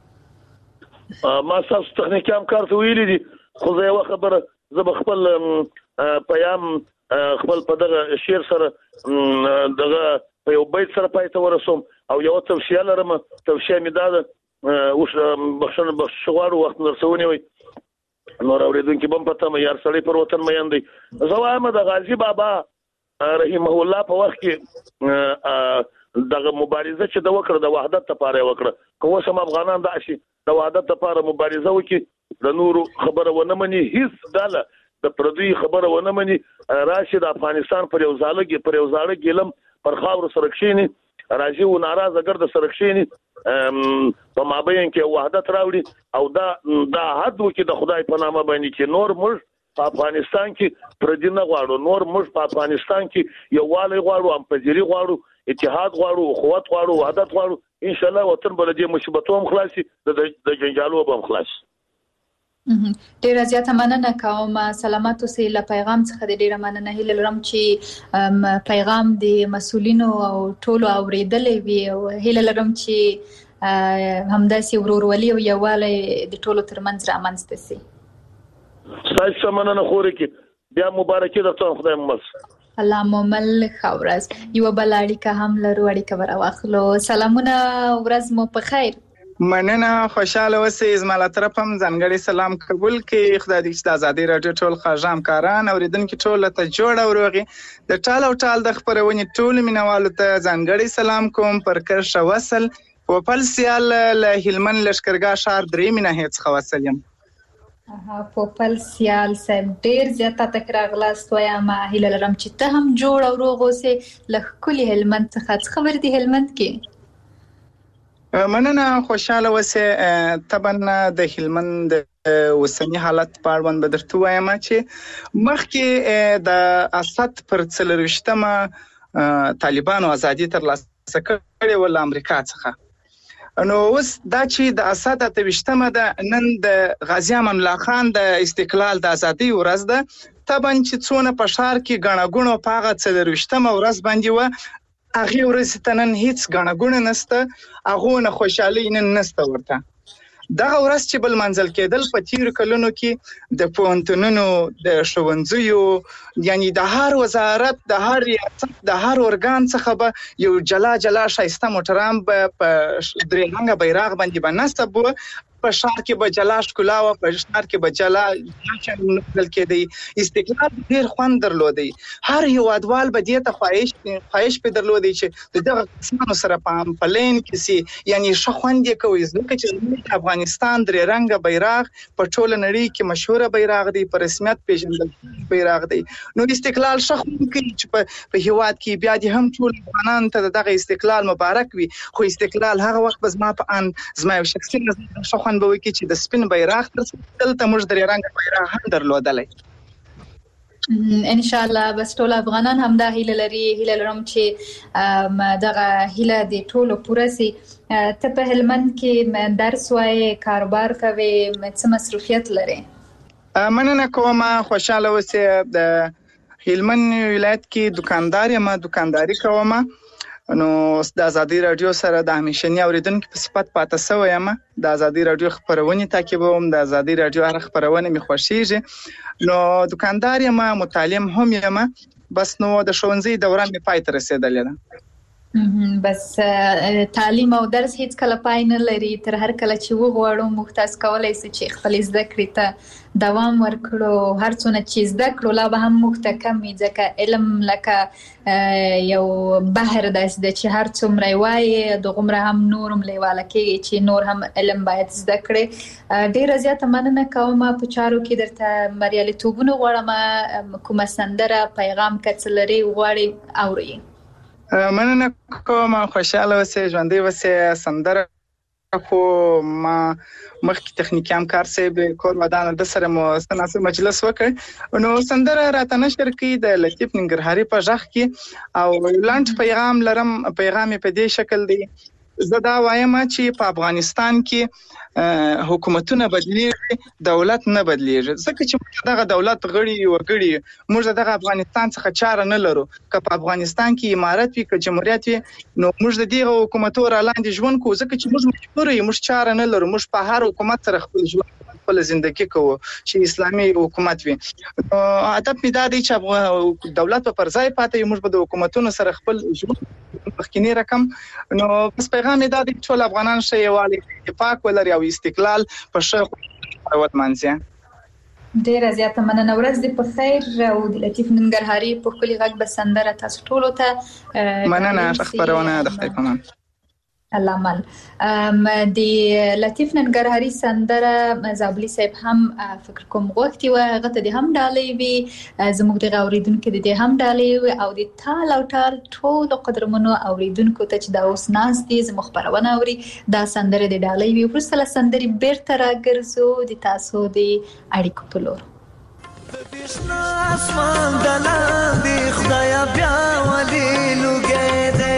کړو؟ ما تاسو تخنیکي همکار ته ویلي دي، خو زه یو خبره زه به خپل پیام خپل په دغه شعر سره دغه په یو بیت سره پای ته ورسوم او یو توصیه لرم. توصیه مې دا ده، اوس بخښنه بخښغواړو وخت رسونی وي، نور اوریدونکو بم پته مې یار سړی پر وطن مې اندي. زه وایم د غازی بابا رحمه الله په وخت کې دغه مبارزه چې د وکړه د وحدت لپاره وکړه، کوم سم افغانان د اشي د وحدت لپاره مبارزه وکړي، د نورو خبره ونه مني، هیڅ ډاله د پردوی خبره ونه مني، راشد افغانستان پر یو ځاله پر یو ځاله ګلم پر خاور سره کښینی، راځي و ناراضه ګرد سره کښینی، په مابین کې وحدت راوړي او دا دا حد وکړي د خدای په نامه باندې چې نور موږ په افغانستان کې پردي نه غواړو، نور موږ په افغانستان کې یووالی غواړو، همپذیري غواړو، اتحاد غواړو، اخوت غواړو، وحدت غواړو. ان شاء الله وطن بل دې مصیبتو هم خلاصي، د جنجالو به هم خلاصي. ډیره زیاته مننه کوم. سلامات اوسئ. له پیغام څخه ډیره مننه. هیله لرم چې پیغام د مسؤلینو او ټولو اوریدلې وي او هیله لرم چې همداسې ورورولي او یووالی د ټولو ترمنځ رامنځته شي. ستاسو مننه خوري کې بیا مبارکي درته خدای ممس. الله مومل خورز. یو بل اړیکه هم لرو، اړیکه ور واخلو. سلامونه، ورځ مو په خیر. مننه، خوشاله اوسئ. زما له طرفه هم ځانګړی سلام قبول کړئ. خدای دې چې د ازادۍ راډیو ټول خواږه همکاران اوریدونکي ټول ته جوړ او روغي. د ټال او ټال د خپرونې ټول مینوالو ته ځانګړی سلام کوم. پر کرښه وصل پوپل سیال له هلمند لښکرګاه ښار درې مینه څخه وصل یم. پوپل سیال صاحب ډیر زیاته تکرار غلاست وایم. هیله لرم چې ته هم جوړ او روغ اوسې. له ښکلي هلمند څخه څه خبر دی هلمند کې؟ مننه، خوشاله اوسئ. طبعا د هلمند اوسنی حالت په اړه به درته وایم چې مخکې د اسد پر څلرویشتمه طالبانو ازادي ترلاسه کړې و له امریکا څخه. نو اوس دا چې د اسد اته ویشتمه ده، نن د غازی امان الله خان د استقلال د ازادۍ ورځ ده. طبعا چې څونه په ښار کې ګڼه ګوڼه په هغه څلرویشتمه ورځ باندې وه، هغې ورځې ته نن هیڅ ګڼه ګوڼه نشته، هغونه خوشحالۍ نن نشته ورته. دغه ورځ چې بل منځل کېدل په تیرو کلونو کې د پوهنتونونو، د ښوونځیو، یعنی د هر وزارت، د هر ریاست، د هر ارګان څخه به یو جلا جلا ښایسته موټران به په درې رنګه بیرغ باندې به نصب وه. په ښار کې به جلا ښکلا وه، په ښار کې به جلا جشن لمانځل کېدی. استقلال ډېر خوند درلودی. هر هېوادوال به دې ته خواهش خواهش پې درلودی چې د دغه کسانو سره په پلین کې سي، یعنی ښه خوند یې کوي. ځکه چې زموږ افغانستان درې رنګه بیرغ په ټوله نړۍ کې مشهوره بیرغ دی، په رسمیت پېژندل بیرغ دی. نو استقلال ښه خوند کوي چې په هېواد کې بیا دې هم ټول افغانانو ته د دغه استقلال مبارک وي. خو استقلال هغه وخت به زما په ان زما یو شخصي نظر ښه خوند به وکړي چې د سپین بیرغ تر څنګ دلته موږ درې رنګه بیرغ هم درلودلی. ان شاء الله بس ټول افغانان هم دا هیله لري. هیله لرم چې دغه هیله د ټولو پوره سي. ته په هلمند کې درس وایې، کاروبار کوې، څه مصروفیت لرې؟ مننه کوم، خوشاله اوسئ. د هلمند ولایت کې دکاندار یم، دکانداري کوم. نو د ازادۍ راډیو سره د همیشني اوریدونکو په صفت پاته سوی یم. د ازادۍ راډیو خپرونې تعقیبوم. د ازادۍ راډیو هره خپرونه مې خوښیږي. نو دکاندار یم، متعلم هم یم. بس نو د ښوونځي دوران مې پای ته رسېدلې ده. بس تعلیم او درس هیڅ کله پای نه لري. تر هر کله چې وغواړو موږ تاسو کولی شو چې خپل زده کړې ته دوام ورکړو. هر څونه چې زده کړو لا به هم موږ ته کم وي، ځکه علم لکه یو بحر داسې ده چې هر څومره یې وایې دغومره هم نور هم لیواله کېږي چې نور هم علم باید زده کړې. ډېره زیاته مننه کوم. په چارو کې درته بریالیتوبونه غواړم. کومه سندره، پیغام که څه لرې غواړې اورئ؟ مننه کوم، خوشاله اوسئ، ژوندۍ اوسئ. سندره خو ما مخکې تخنیکي همکار صاحب کور ودانه د سره مو ستناسب مجلس وکړ. نو سندره راته نشر کړي د لطیف ننګرهاري په غږ کې، او لنډ پیغام لرم. پیغام په دې شکل دی: زه دا وایم چې په افغانستان کې حکومتونه بدلیږي، دولت نه بدلیږي. ځکه چې موږ دغه دولت غړي وګړي، موږ دغه افغانستان څخه چاره نه لرو. که په افغانستان کې امارت وي، که جمهوریت وي، نو موږ د دغه حکومتو را لاندې ژوند کوو. ځکه چې موږ مجبور یو، موږ چاره نه لرو. موږ په هر حکومت سره خپل ژوند، خپل زندگی کوو چې اسلامي حکومت وي. هدف مې دا دی چې دولت په پر ځای پاتې وي، موږ به د حکومتونو سره خپل ژوند مخکینی رقم. نو بس پیغام مې دا دی چې ټول افغانان ښه یووالی، اتفاق ولري او استقلال په ښه وتمانځي. ډیره زیاته مننه. ورځ دې په خیر. او د لطیف ننګرهاري په ښکلي غږ به سندره تاسو ټولو ته مننه. خپرونه د خدای په امان. الله مل. د لطیف ننګرهاري سندره زابلي صاحب هم فکر کوم غوښتي و، هغه ته د هم ډالۍ وي، زموږ د اوریدونکو د هم ډالۍ وي، او د ټال او ټال ټولو قدرمنو اوریدونکو ته چې دا اوس ناست دي زموږ خپرونه اوري، دا سندره د ډالۍ وي. وروسته له سندرې بیرته راګرځو د تاسو د اړیکو په لور. بشنا اسمان دلاندې خدایا بیا ولې لوګې ده،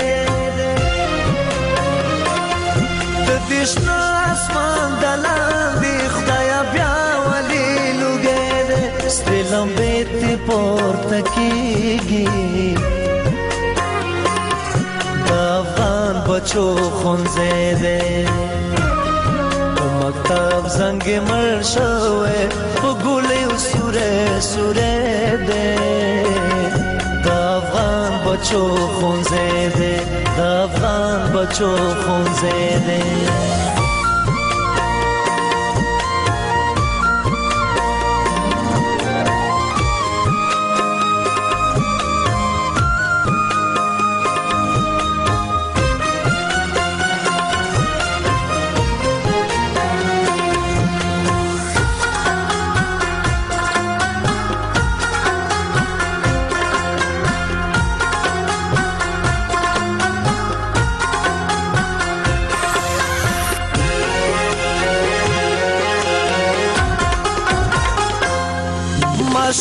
بشنا اسمان دلاندې خدایا بیا ولې لوګې ده، سپې لمبې ته پورته کېږي د افغان بچو ښوونځی دی، په مکتب زنګ مړ شوی په ګولیو سوری سوری دی، د افغان بچو ښوونځی دی، د افغان بچو ښوونځی دی.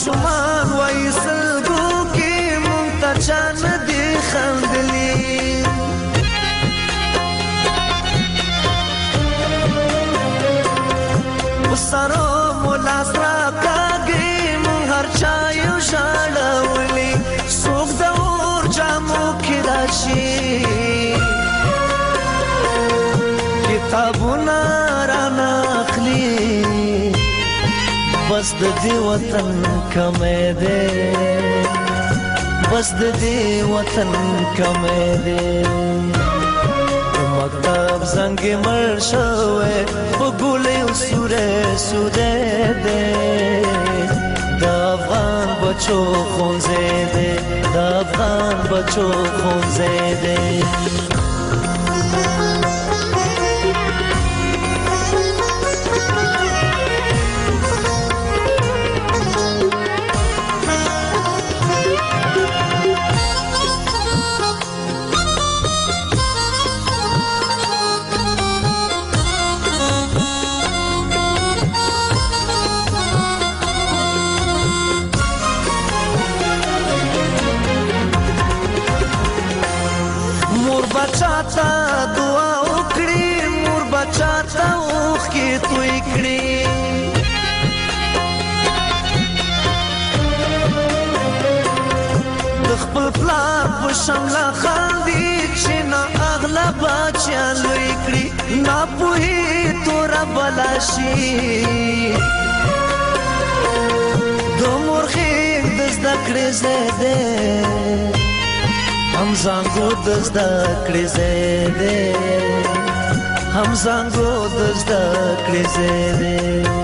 ماشومان وای سلګو کې مونږ ته چا نه دي خندلي سارو مولا سرا کاږي مونږ هر چا یو ژړولي څوک د اور جامو کې راشي کتابونه رانه اخلي بس د دې وطن کمې ده بس د دې وطن کمې ده مکتب زنګ مړ شوې په ګولې سورې سورې ده د افغان بچو خونځې ده د افغان بچو خونځې ده بچاتا دعا وکړي مور بچاتا اوخ کې توي کړي د خپل پلار په شمله خاندي چې نه اغلا بچا لوي کړي نه پوهي تور بلاشي د مور خېک د زده کړې زده هم زنګو د زده کړې زده هم زنګو د زده کړې زده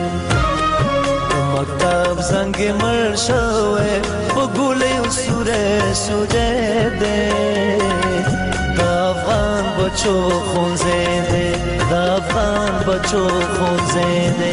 مکتب زنګ مړ شوې په ګولې سورې سورې ده د افغان بچو خونځې ده د افغان بچو خونځې ده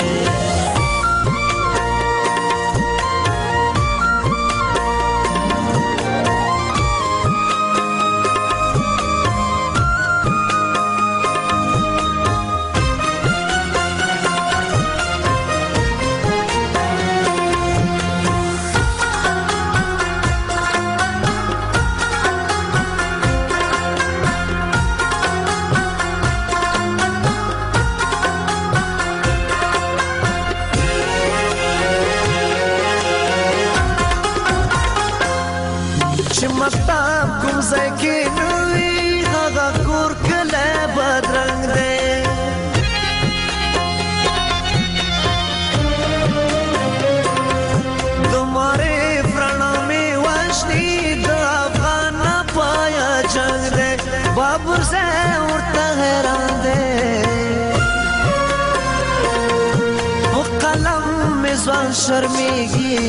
शर्मिगी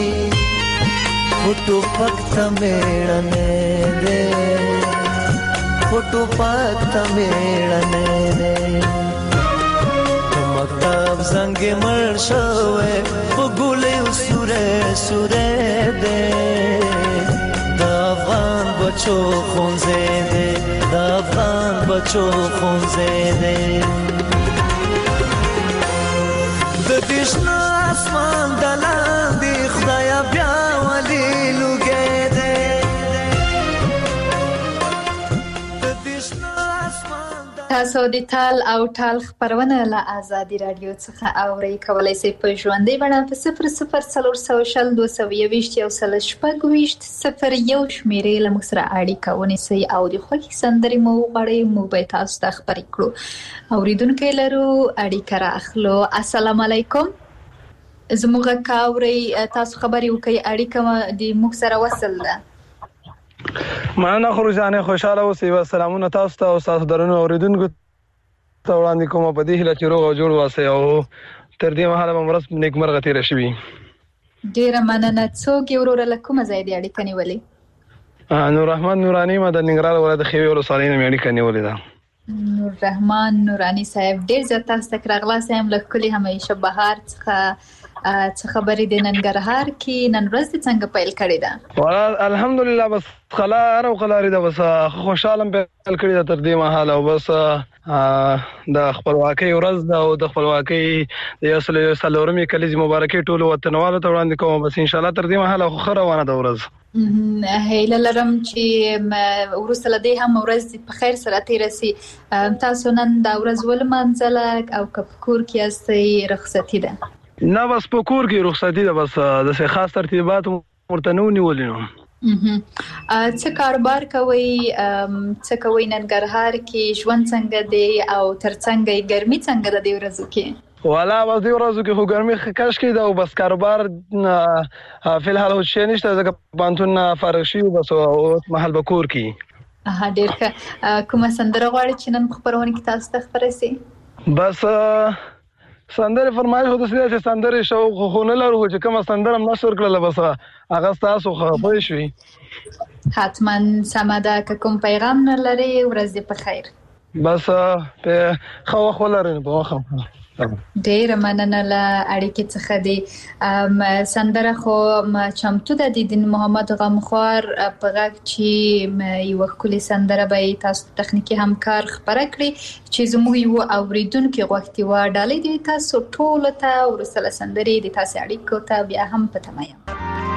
फोटो पक्ता मेड़ने दे फोटो पक्ता मेड़ने दे मकतब जंगे मर शवे बगुले सुरे सुरे दे द अफगान बच्चो खौंजे दे द अफगान बच्चो खौंजे दे د دشنا اسمان دلان دی خدایا بیا ولی لوګې ده د دشنا اسمان تاسو د تال او ټال خبرونه له آزادي رادیو څخه اورئ کولای شئ په ژوندۍ بڼه په صفر صفر څلور سوه شل دوه سوه یوویشت یو سل شپږ ویشت صفر یو شمیرې له موږ سره اړیکه ونیسئ او د خوښې سندرې مو وغواړئ موږ به تاسو ته خبرې کړو اوریدونکي لرو اړیکه راخلو السلام علیکم زموږ کاوري تاسو خبرې وکړئ اړیکه د موږ سره وصل ده معنا خروجانه خوشاله اوسئ و سلامونه تاسو ته او تاسو درنو اوریدونکو ته وړاندې کوم په دې هله چې روغ او جوړ واسه او تر دې مهاله ممرس نیکمرغه تیر شي ډیره مننه څوک یو ورور له کومه ځای دی اړیکه نیولې نور رحمان نورانی ما د ننګرهار ولایت خیوي ولسوالۍ نه اړیکه نیولې ده نور رحمان نورانی صاحب ډیر زیات تاسو تکرارغلا سم له کلی همیشه بهار څخه څه خبرې د ننګرهار کې نن ورځ څنګه پیل کړې ده والله الحمدلله بس خلا ارو خلاري ده بس خوشاله پیل کړې ده تر دې مهاله او بس د خپلواکۍ ورځ ده او د خپلواکۍ د اصل څلورمې کلیزې مبارکي ټولو وطنوالو ته وړاندې کوم. بس ان شاء الله تر دې مهاله خو ښه روانه ده ورځ. هیله لرم چې وروسته له دې هم ورځ په خیر سره تېره سي. تاسو نن دا ورځ ولمانځله او که په کور کې یاستئ رخصتي ده؟ نه بس په کور کې رخصتي ده، بس داسې خاص ترتیبات ورته نه ونیولي نو. څه کاروبار کوئ؟ څه کوئ ننګرهار کې؟ ژوند څنګه دی او ترڅنګ یې ګرمي څنګه ده دې ورځو کې؟ والا بس دې ورځو کې خو ګرمي کش کې ده او بس کاروبار فی الحال هیڅ شی نشته ځکه پانتون فارغ شي بس اوس مهال به کور کې. ها ډېر ښه. کومه سندره غواړئ چې نن په خپرونه کې تاسو ته خپره سي؟ بس سندره فرمایش هو د سیاسي سندره شوق خو نه لرو چې کومه سندره نشر کړل بس هغه تاسو خو شوي. حتما سمه ده. که کوم پیغام نه لري ورځ دې په خیر. بس په خو خو لري په واخه. ډېر مننه له اړیکې څخه دی. سندره خو چمتو ده د دین محمد غمخوار په غږ چې یو ښکلې سندره به تاسو تخنیکي همکار خبره کړي چې زموږ یو اوریدونکو غوښتي و ډالۍ دي تاسو ټول ته ورسله سندرې د تاسو اړیکو ته بیا هم په تمه یم.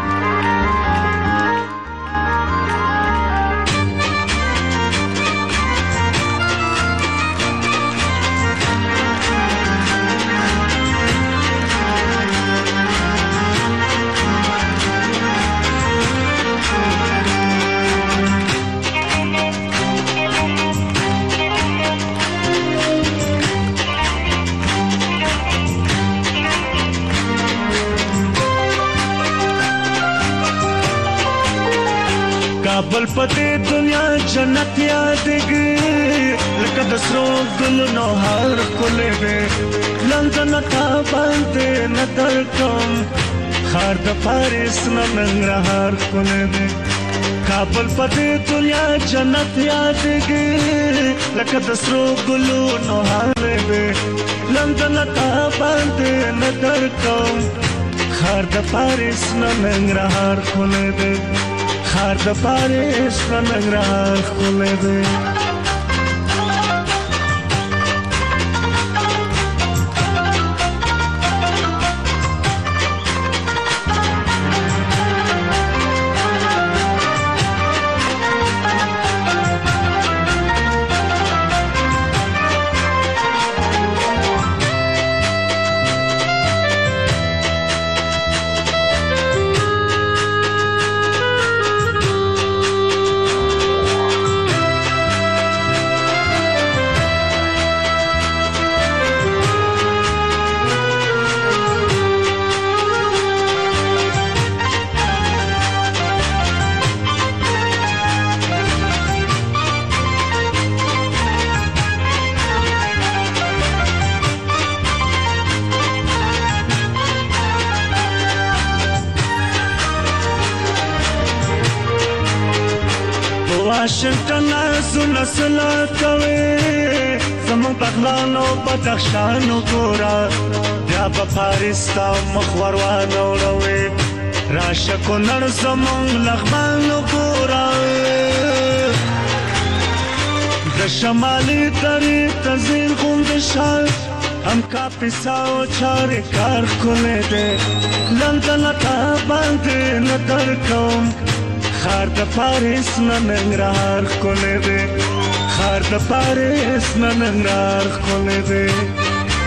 کابل پته دنیا جنت یادګي لکه د سرو ګلونو هر کله به لندن تا باندې نظر کوم خار د پاریس ننګرهار کله به کابل پته دنیا جنت یادګي لکه د سرو ګلونو هر به لندن تا باندې نظر کوم خار د پاریس ننګرهار کله به خار د پاریس ننګرهار کله به. واشنگټن زونه سلا کوي زمون بغلانو بدخشانو ګورا بیا په پاریس تا مخور وانه وروي راشه کو نړ زمون لغمانو ګورا د شمالي درې تزین غوند شال هم کا پیساو چارې کار کوله دې لندن تا باندې نظر کوم خار د پاریس ننګرهار کله به خار د پاریس ننګرهار کله به.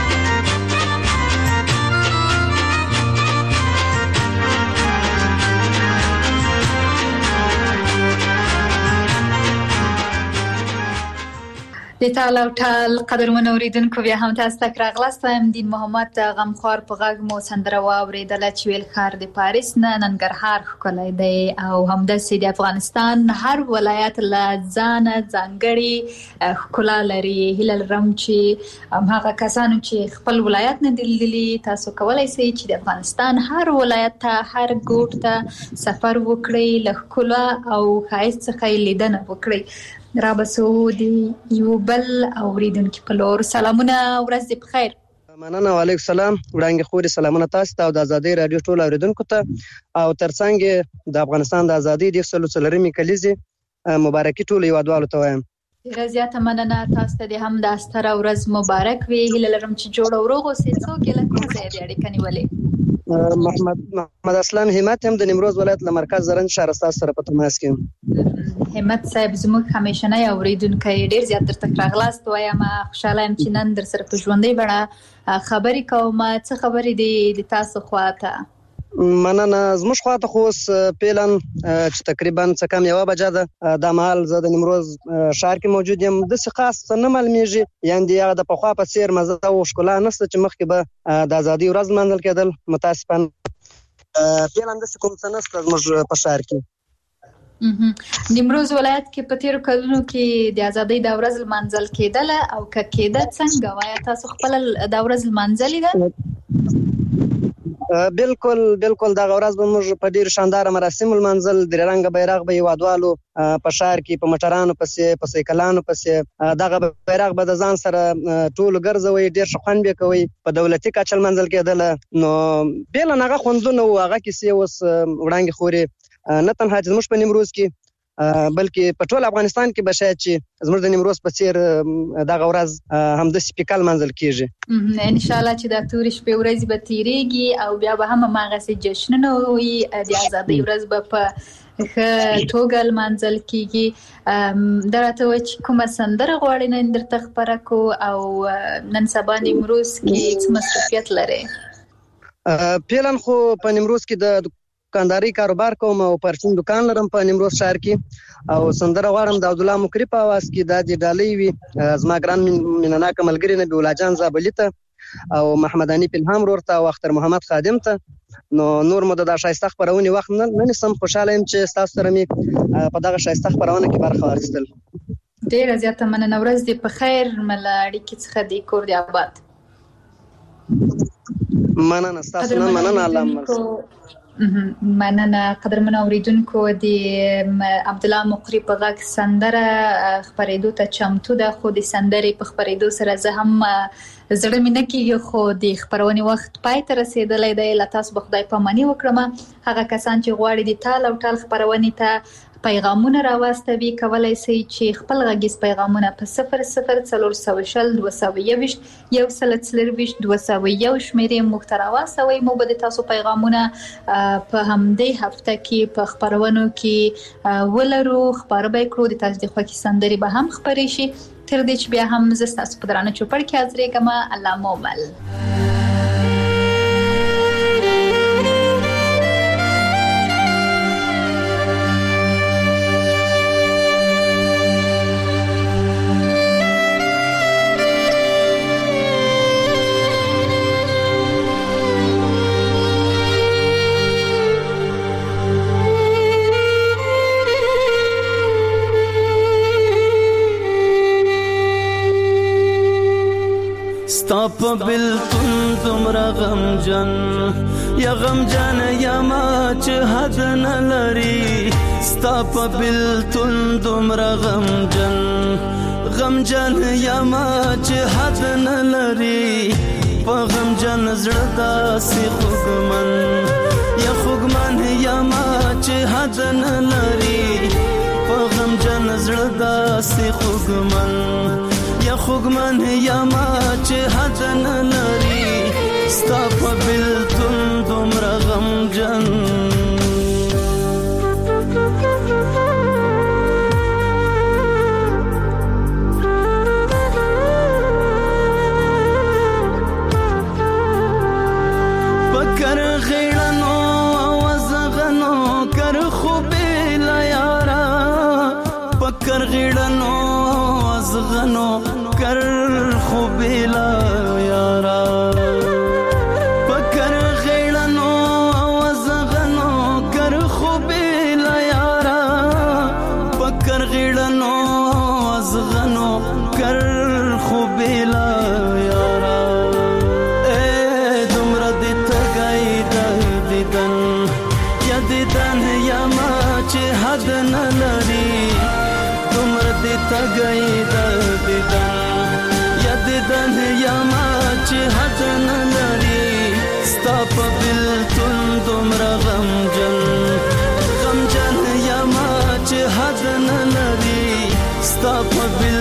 د تعالی او ټال قدرمن اوریدونکو بیا هم تاسو ته راغلاستم. دین محمد غمخوار په غږ مو سندره واوریدله چې ویل خار د پاریس نه ننګرهار ښکلی دی او همداسې د افغانستان هر ولایت له ځانه ځانګړې ښکلا لري. هیله لرم چې هماغه کسانو چې خپل ولایت نه دی لیدلي تاسو کولی شئ چې د افغانستان هر ولایت ته هر ګوټ ته سفر وکړئ، له ښکلا او ښایست څخه یې لیدنه وکړئ. رابسو دی یو بل اوریدونکو په لور سلامونه، ورځ دې په خیر. مننه. وعلیکم السلام. وړاندې خوري سلامونه تاسو ته او د ازادي رادیو ټول اوریدونکو ته او ترڅنګ د افغانستان د ازادي د څلورمې کلیزې مبارکي ټول یوادوالو ته وایم. ډیره زیاته مننه تاسو ته د هم د ستره ورځ مبارک وي. هیله لرم چې جوړ او روغ اوسئ. څوک یې له کوم ځایه دې اړیکه نیولې؟ محمد محمد اسلام همت هم د نیمروز ولایت له مرکز زرنج ښار ستاسو سره په تماس کې یم. همت صاحب زموږ همیشنی اوریدونکی ډیر زیات درته راغلاست وایم. خوشاله یم چې نن در سره په ژوندۍ بڼه خبرې کوم. څه خبرې دي د تاسو خواته؟ مننه. زموږ خواته خو اوس فعلا چې تقریبا څه کم یوه بجه ده. دا مهال زه د نیمروز ښار کې موجود یم. داسې خاص څه نه معلومیږي، یعنې د هغه د پخوا په څېر مزه او ښکلا نشته چې مخکې به د ازادۍ ورځ لمانځل کېدل. متاسفانه فعلا داسې کوم څه نشته زموږ په ښار کې. نیمروز ولایت کې په تیرو کلونو کې د ازادۍ د ورځ لمانځل کېدله او که کېده څنګه وایه تاسو خپله د ورځ لمانځلې ده؟ بالکل بالکل دغه ورځ به موږ په ډېر شانداره مراسمو لمانځل. درې رنګه بیرغ به هېوادوالو په ښار کې په موټرانو پسې په سایکلانو پسې دغه بیرغ به د ځان سره ټولو ګرځوئ. ډېر ښه خوند به یې کوئ. په دولتي کچه لمانځل کېدله. نو بېله نه هغه خوندونه وو، هغه کیسې اوس وړاندې خورې نه تنها چې زموږ په نیمروز کې بلکې په ټول افغانستان کې به شاید چې زموږ د نیمروز په څېر دغه ورځ همداسې پیکه لمانځل کېږي. انشاءالله چې دا تورې شپې ورځې به تېرېږي او بیا به هم هماغسې جشنونه وي. د ازادۍ ورځ به په ښه توګه لمانځل کېږي. دا راته وایه چې کومه سندره غواړې نن درته خپره کړو او نن سبا نیمروز کې څه مصروفیت لرې؟ فعلا خو په نیمروز کې د دکانداري کاروبار کوم او پرچون دکان لرم په نیمروز ښار کې او سندره غواړم د عبدالله مقری په اواز کې. دا د ډالۍ وي زما ګران مینناکه ملګري نبي الله جان زابلي ته او محمد حنیف الهام ورور ته او اختر محمد خادم ته. نو نور مو د دا ښایسته خپرونې وخت نه نیسم. خوشحاله یم چې ستاسو سره مې په دغه ښایسته خپرونه کې برخه واخیستل. ډېره زیاته مننه. ورځ دې په خیر. مله اړیکې څخه دې کور دې آباد. مننه ستاسو نه مننه. الله مرسته. مننه قدرمن اوریدونکو. د عبدالله مقری په غږ سندره خپرېدو ته چمتو ده، خو د سندرې په خپرېدو سره زه هم زړه مې نه کېږي، خو د خپرونې وخت پای ته رسېدلی دی. له تاسو به خدای پاماني وکړم. هغه کسان چې غواړي د ټال او ټال خپرونې ته پیغامونه راواستوي کولی شئ چې خپل غږیز پیغامونه په صفر صفر څلور سوه شل دوه سوه یوویشت یو سل څلرویشت دوه سوه یو شمېرې موږ ته راواستوئ. موږ به د تاسو پیغامونه په همدې هفته کې په خپرونو کې ولرو، خپاره به یې کړو. د تاسو د خوښې سندرې به هم خپرې شي. تر دې چې بیا هم زه ستاسو په درانه چوپړ کې حاضرېږم. الله مو مل. ستاپ بلتون تمرا غم جن یا غم جن یا ما چه حد نلری. ستاپ بلتون تمرا غم جن غم جن یا ما چه حد نلری. په غم جن زړه داسې خوږمن یا خوږمن یا ما چه حد نلری. په غم جن زړه داسې خوږمن یا خوږمن یا ما چې حد نه لري. ستا په بلتون دومره غمجن پکر غیړنو وزغنو کر خوبې لا یارا. پکر غیړنو وزغنو کر خوبې لا یارا. پکر غیړنو وزغنو کر خوبې لا یارا. پکر غیړنو وزغنو کر خوبې لا یارا. اے دومره دې تګای د دیدن یا دیدن یا ما چې حد نه لري. دومره دې تګای د دیدن یا دیدن یا ما چې حد نه لري. ستا په بلتون دومره غمجن غمجن یا ما چې حد نه لري. ستا په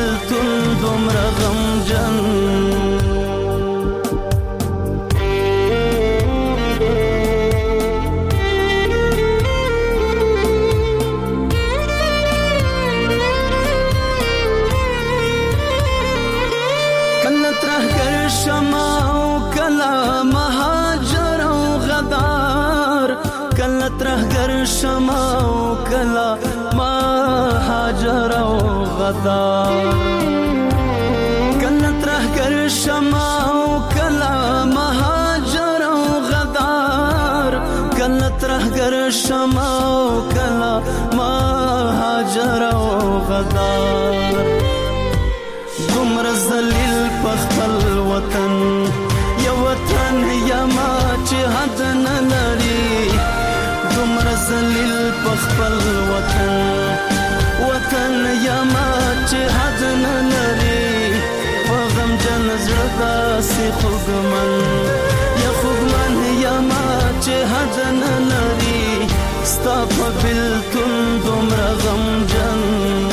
شمع او کلا مهاجر او غدار کله ترهګر شمع او کلا مهاجر او غدار کله ترهګر شمع او کلا مهاجر او غدار دومره ذلیل په خپل وطن یو وطن یما چې حد نه لري دومره ذلیل په خپل وطن وطن یما چې حد نه لري په غمجن زړه داسې خوږمن یا خوږمن یما چې حد نه لري ستا په بېلتون دومره غمجن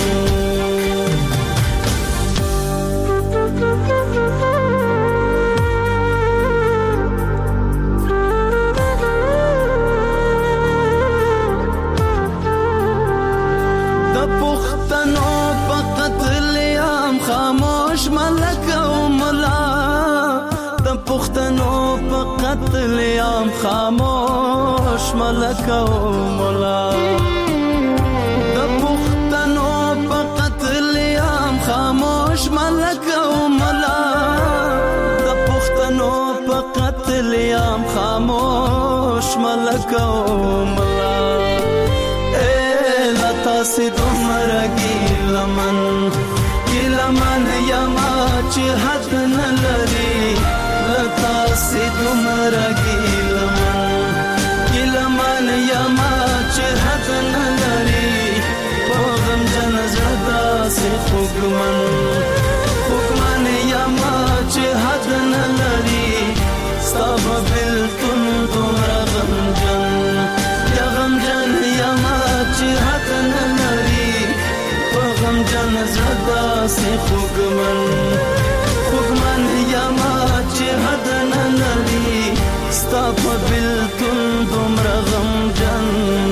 پښتنو په قتل عام خاموش ملک او مولا د پښتنو په قتل عام خاموش ملک او مولا د پښتنو په قتل عام خاموش ملک او مولا اے لتا سي دومره ګیلمن ګیلمن یما چې حد نه لري لتا سي دومره ګیلمن ګیلمن یما چې حد نه لري په غمجن زړه داسې خوږمن خوږمن یما چې حد نه لري ستا په بېلتون دومره غمجن یا غمجن یما چې حد نه لري په غمجن زړه داسې خوږمن خوږمن یما چې حد نه لري ستا په بېلتون دومره غمجن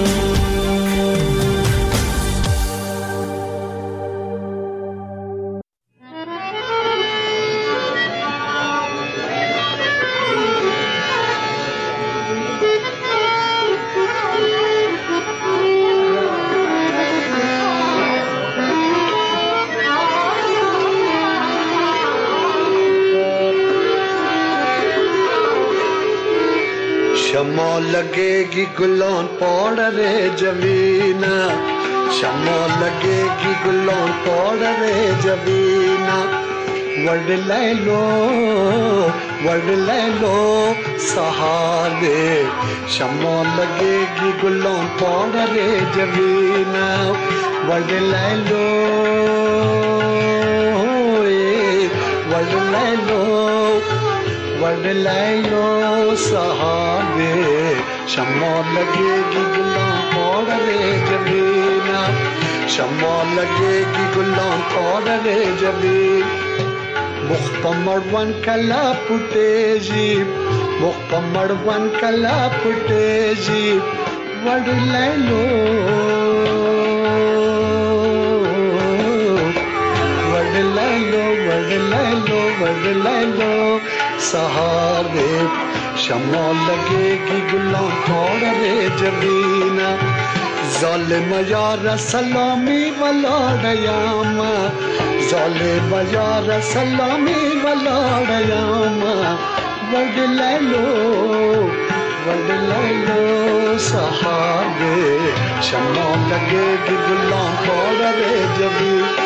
शमा लगेगी गुलान पौड़ रे जमीना शमा लगेगी गुलान पौड़ रे जमीना वर्ड ले लो वर्ड ले लो सहारे शमा लगेगी गुलान पौड़ रे जमीना वर्ड ले लो वर्ड ले लो वर्ड ले लो सहारे शम्मा लगेगी गुलाम पौड़ रे जमीना शम्मा लगेगी गुलाम पौड़ रे जमीन मुख्तमर वन कला पुटेजी मुख्तमर वन कला पुटेजी वर्ड ले लो वर्ड ले लो वर्ड ले लो वर्ड ले लो सहारे शम्मा लगेगी गुलाम पौड़ रे जमीना जालिम यार सलामी वलाड़यामा जालिम यार सलामी वलाड़यामा वर्ड ले लो वर्ड ले लो सहारे शम्मा लगेगी गुलाम पौड़ रे जमीना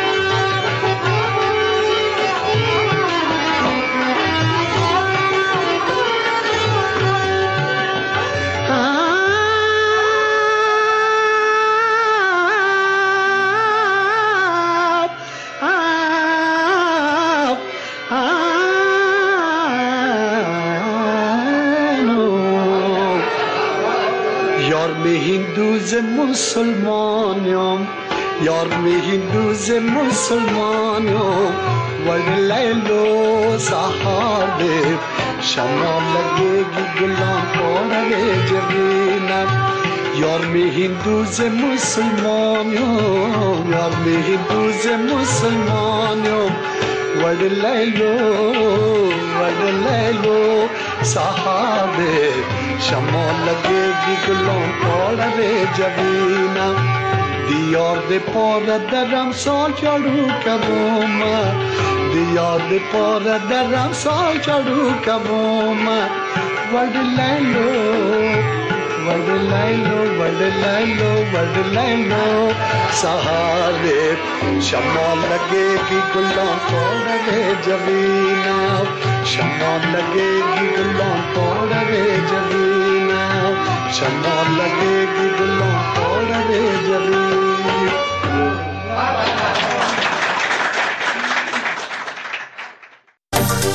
हिंदूज़ मुसलमानों यार में हिंदूज़ मुसलमानों वर्ड ले लो सहारे शम्मा लगेगी गुलाम पौड़ रे जमीना यार में हिंदूज़ मुसलमानों यार में हिंदूज़ मुसलमानों वर्ड ले लो वर्ड ले लो सहारे शमो लगेगी गुलों तोड़ रे जबीना दियार दे पर दरम सोल चढ़ू कबोमा दियार दे पर दरम सोल चढ़ू कबोमा वड लैलो वड लैलो वड लैलो वड लैलो सहारे शमो लगेगी गुलों तोड़ रे जबीना शमो लगेगी गुलों तोड़ रे जबीना शमो लगेगी गुलों तोड़ रे जबीना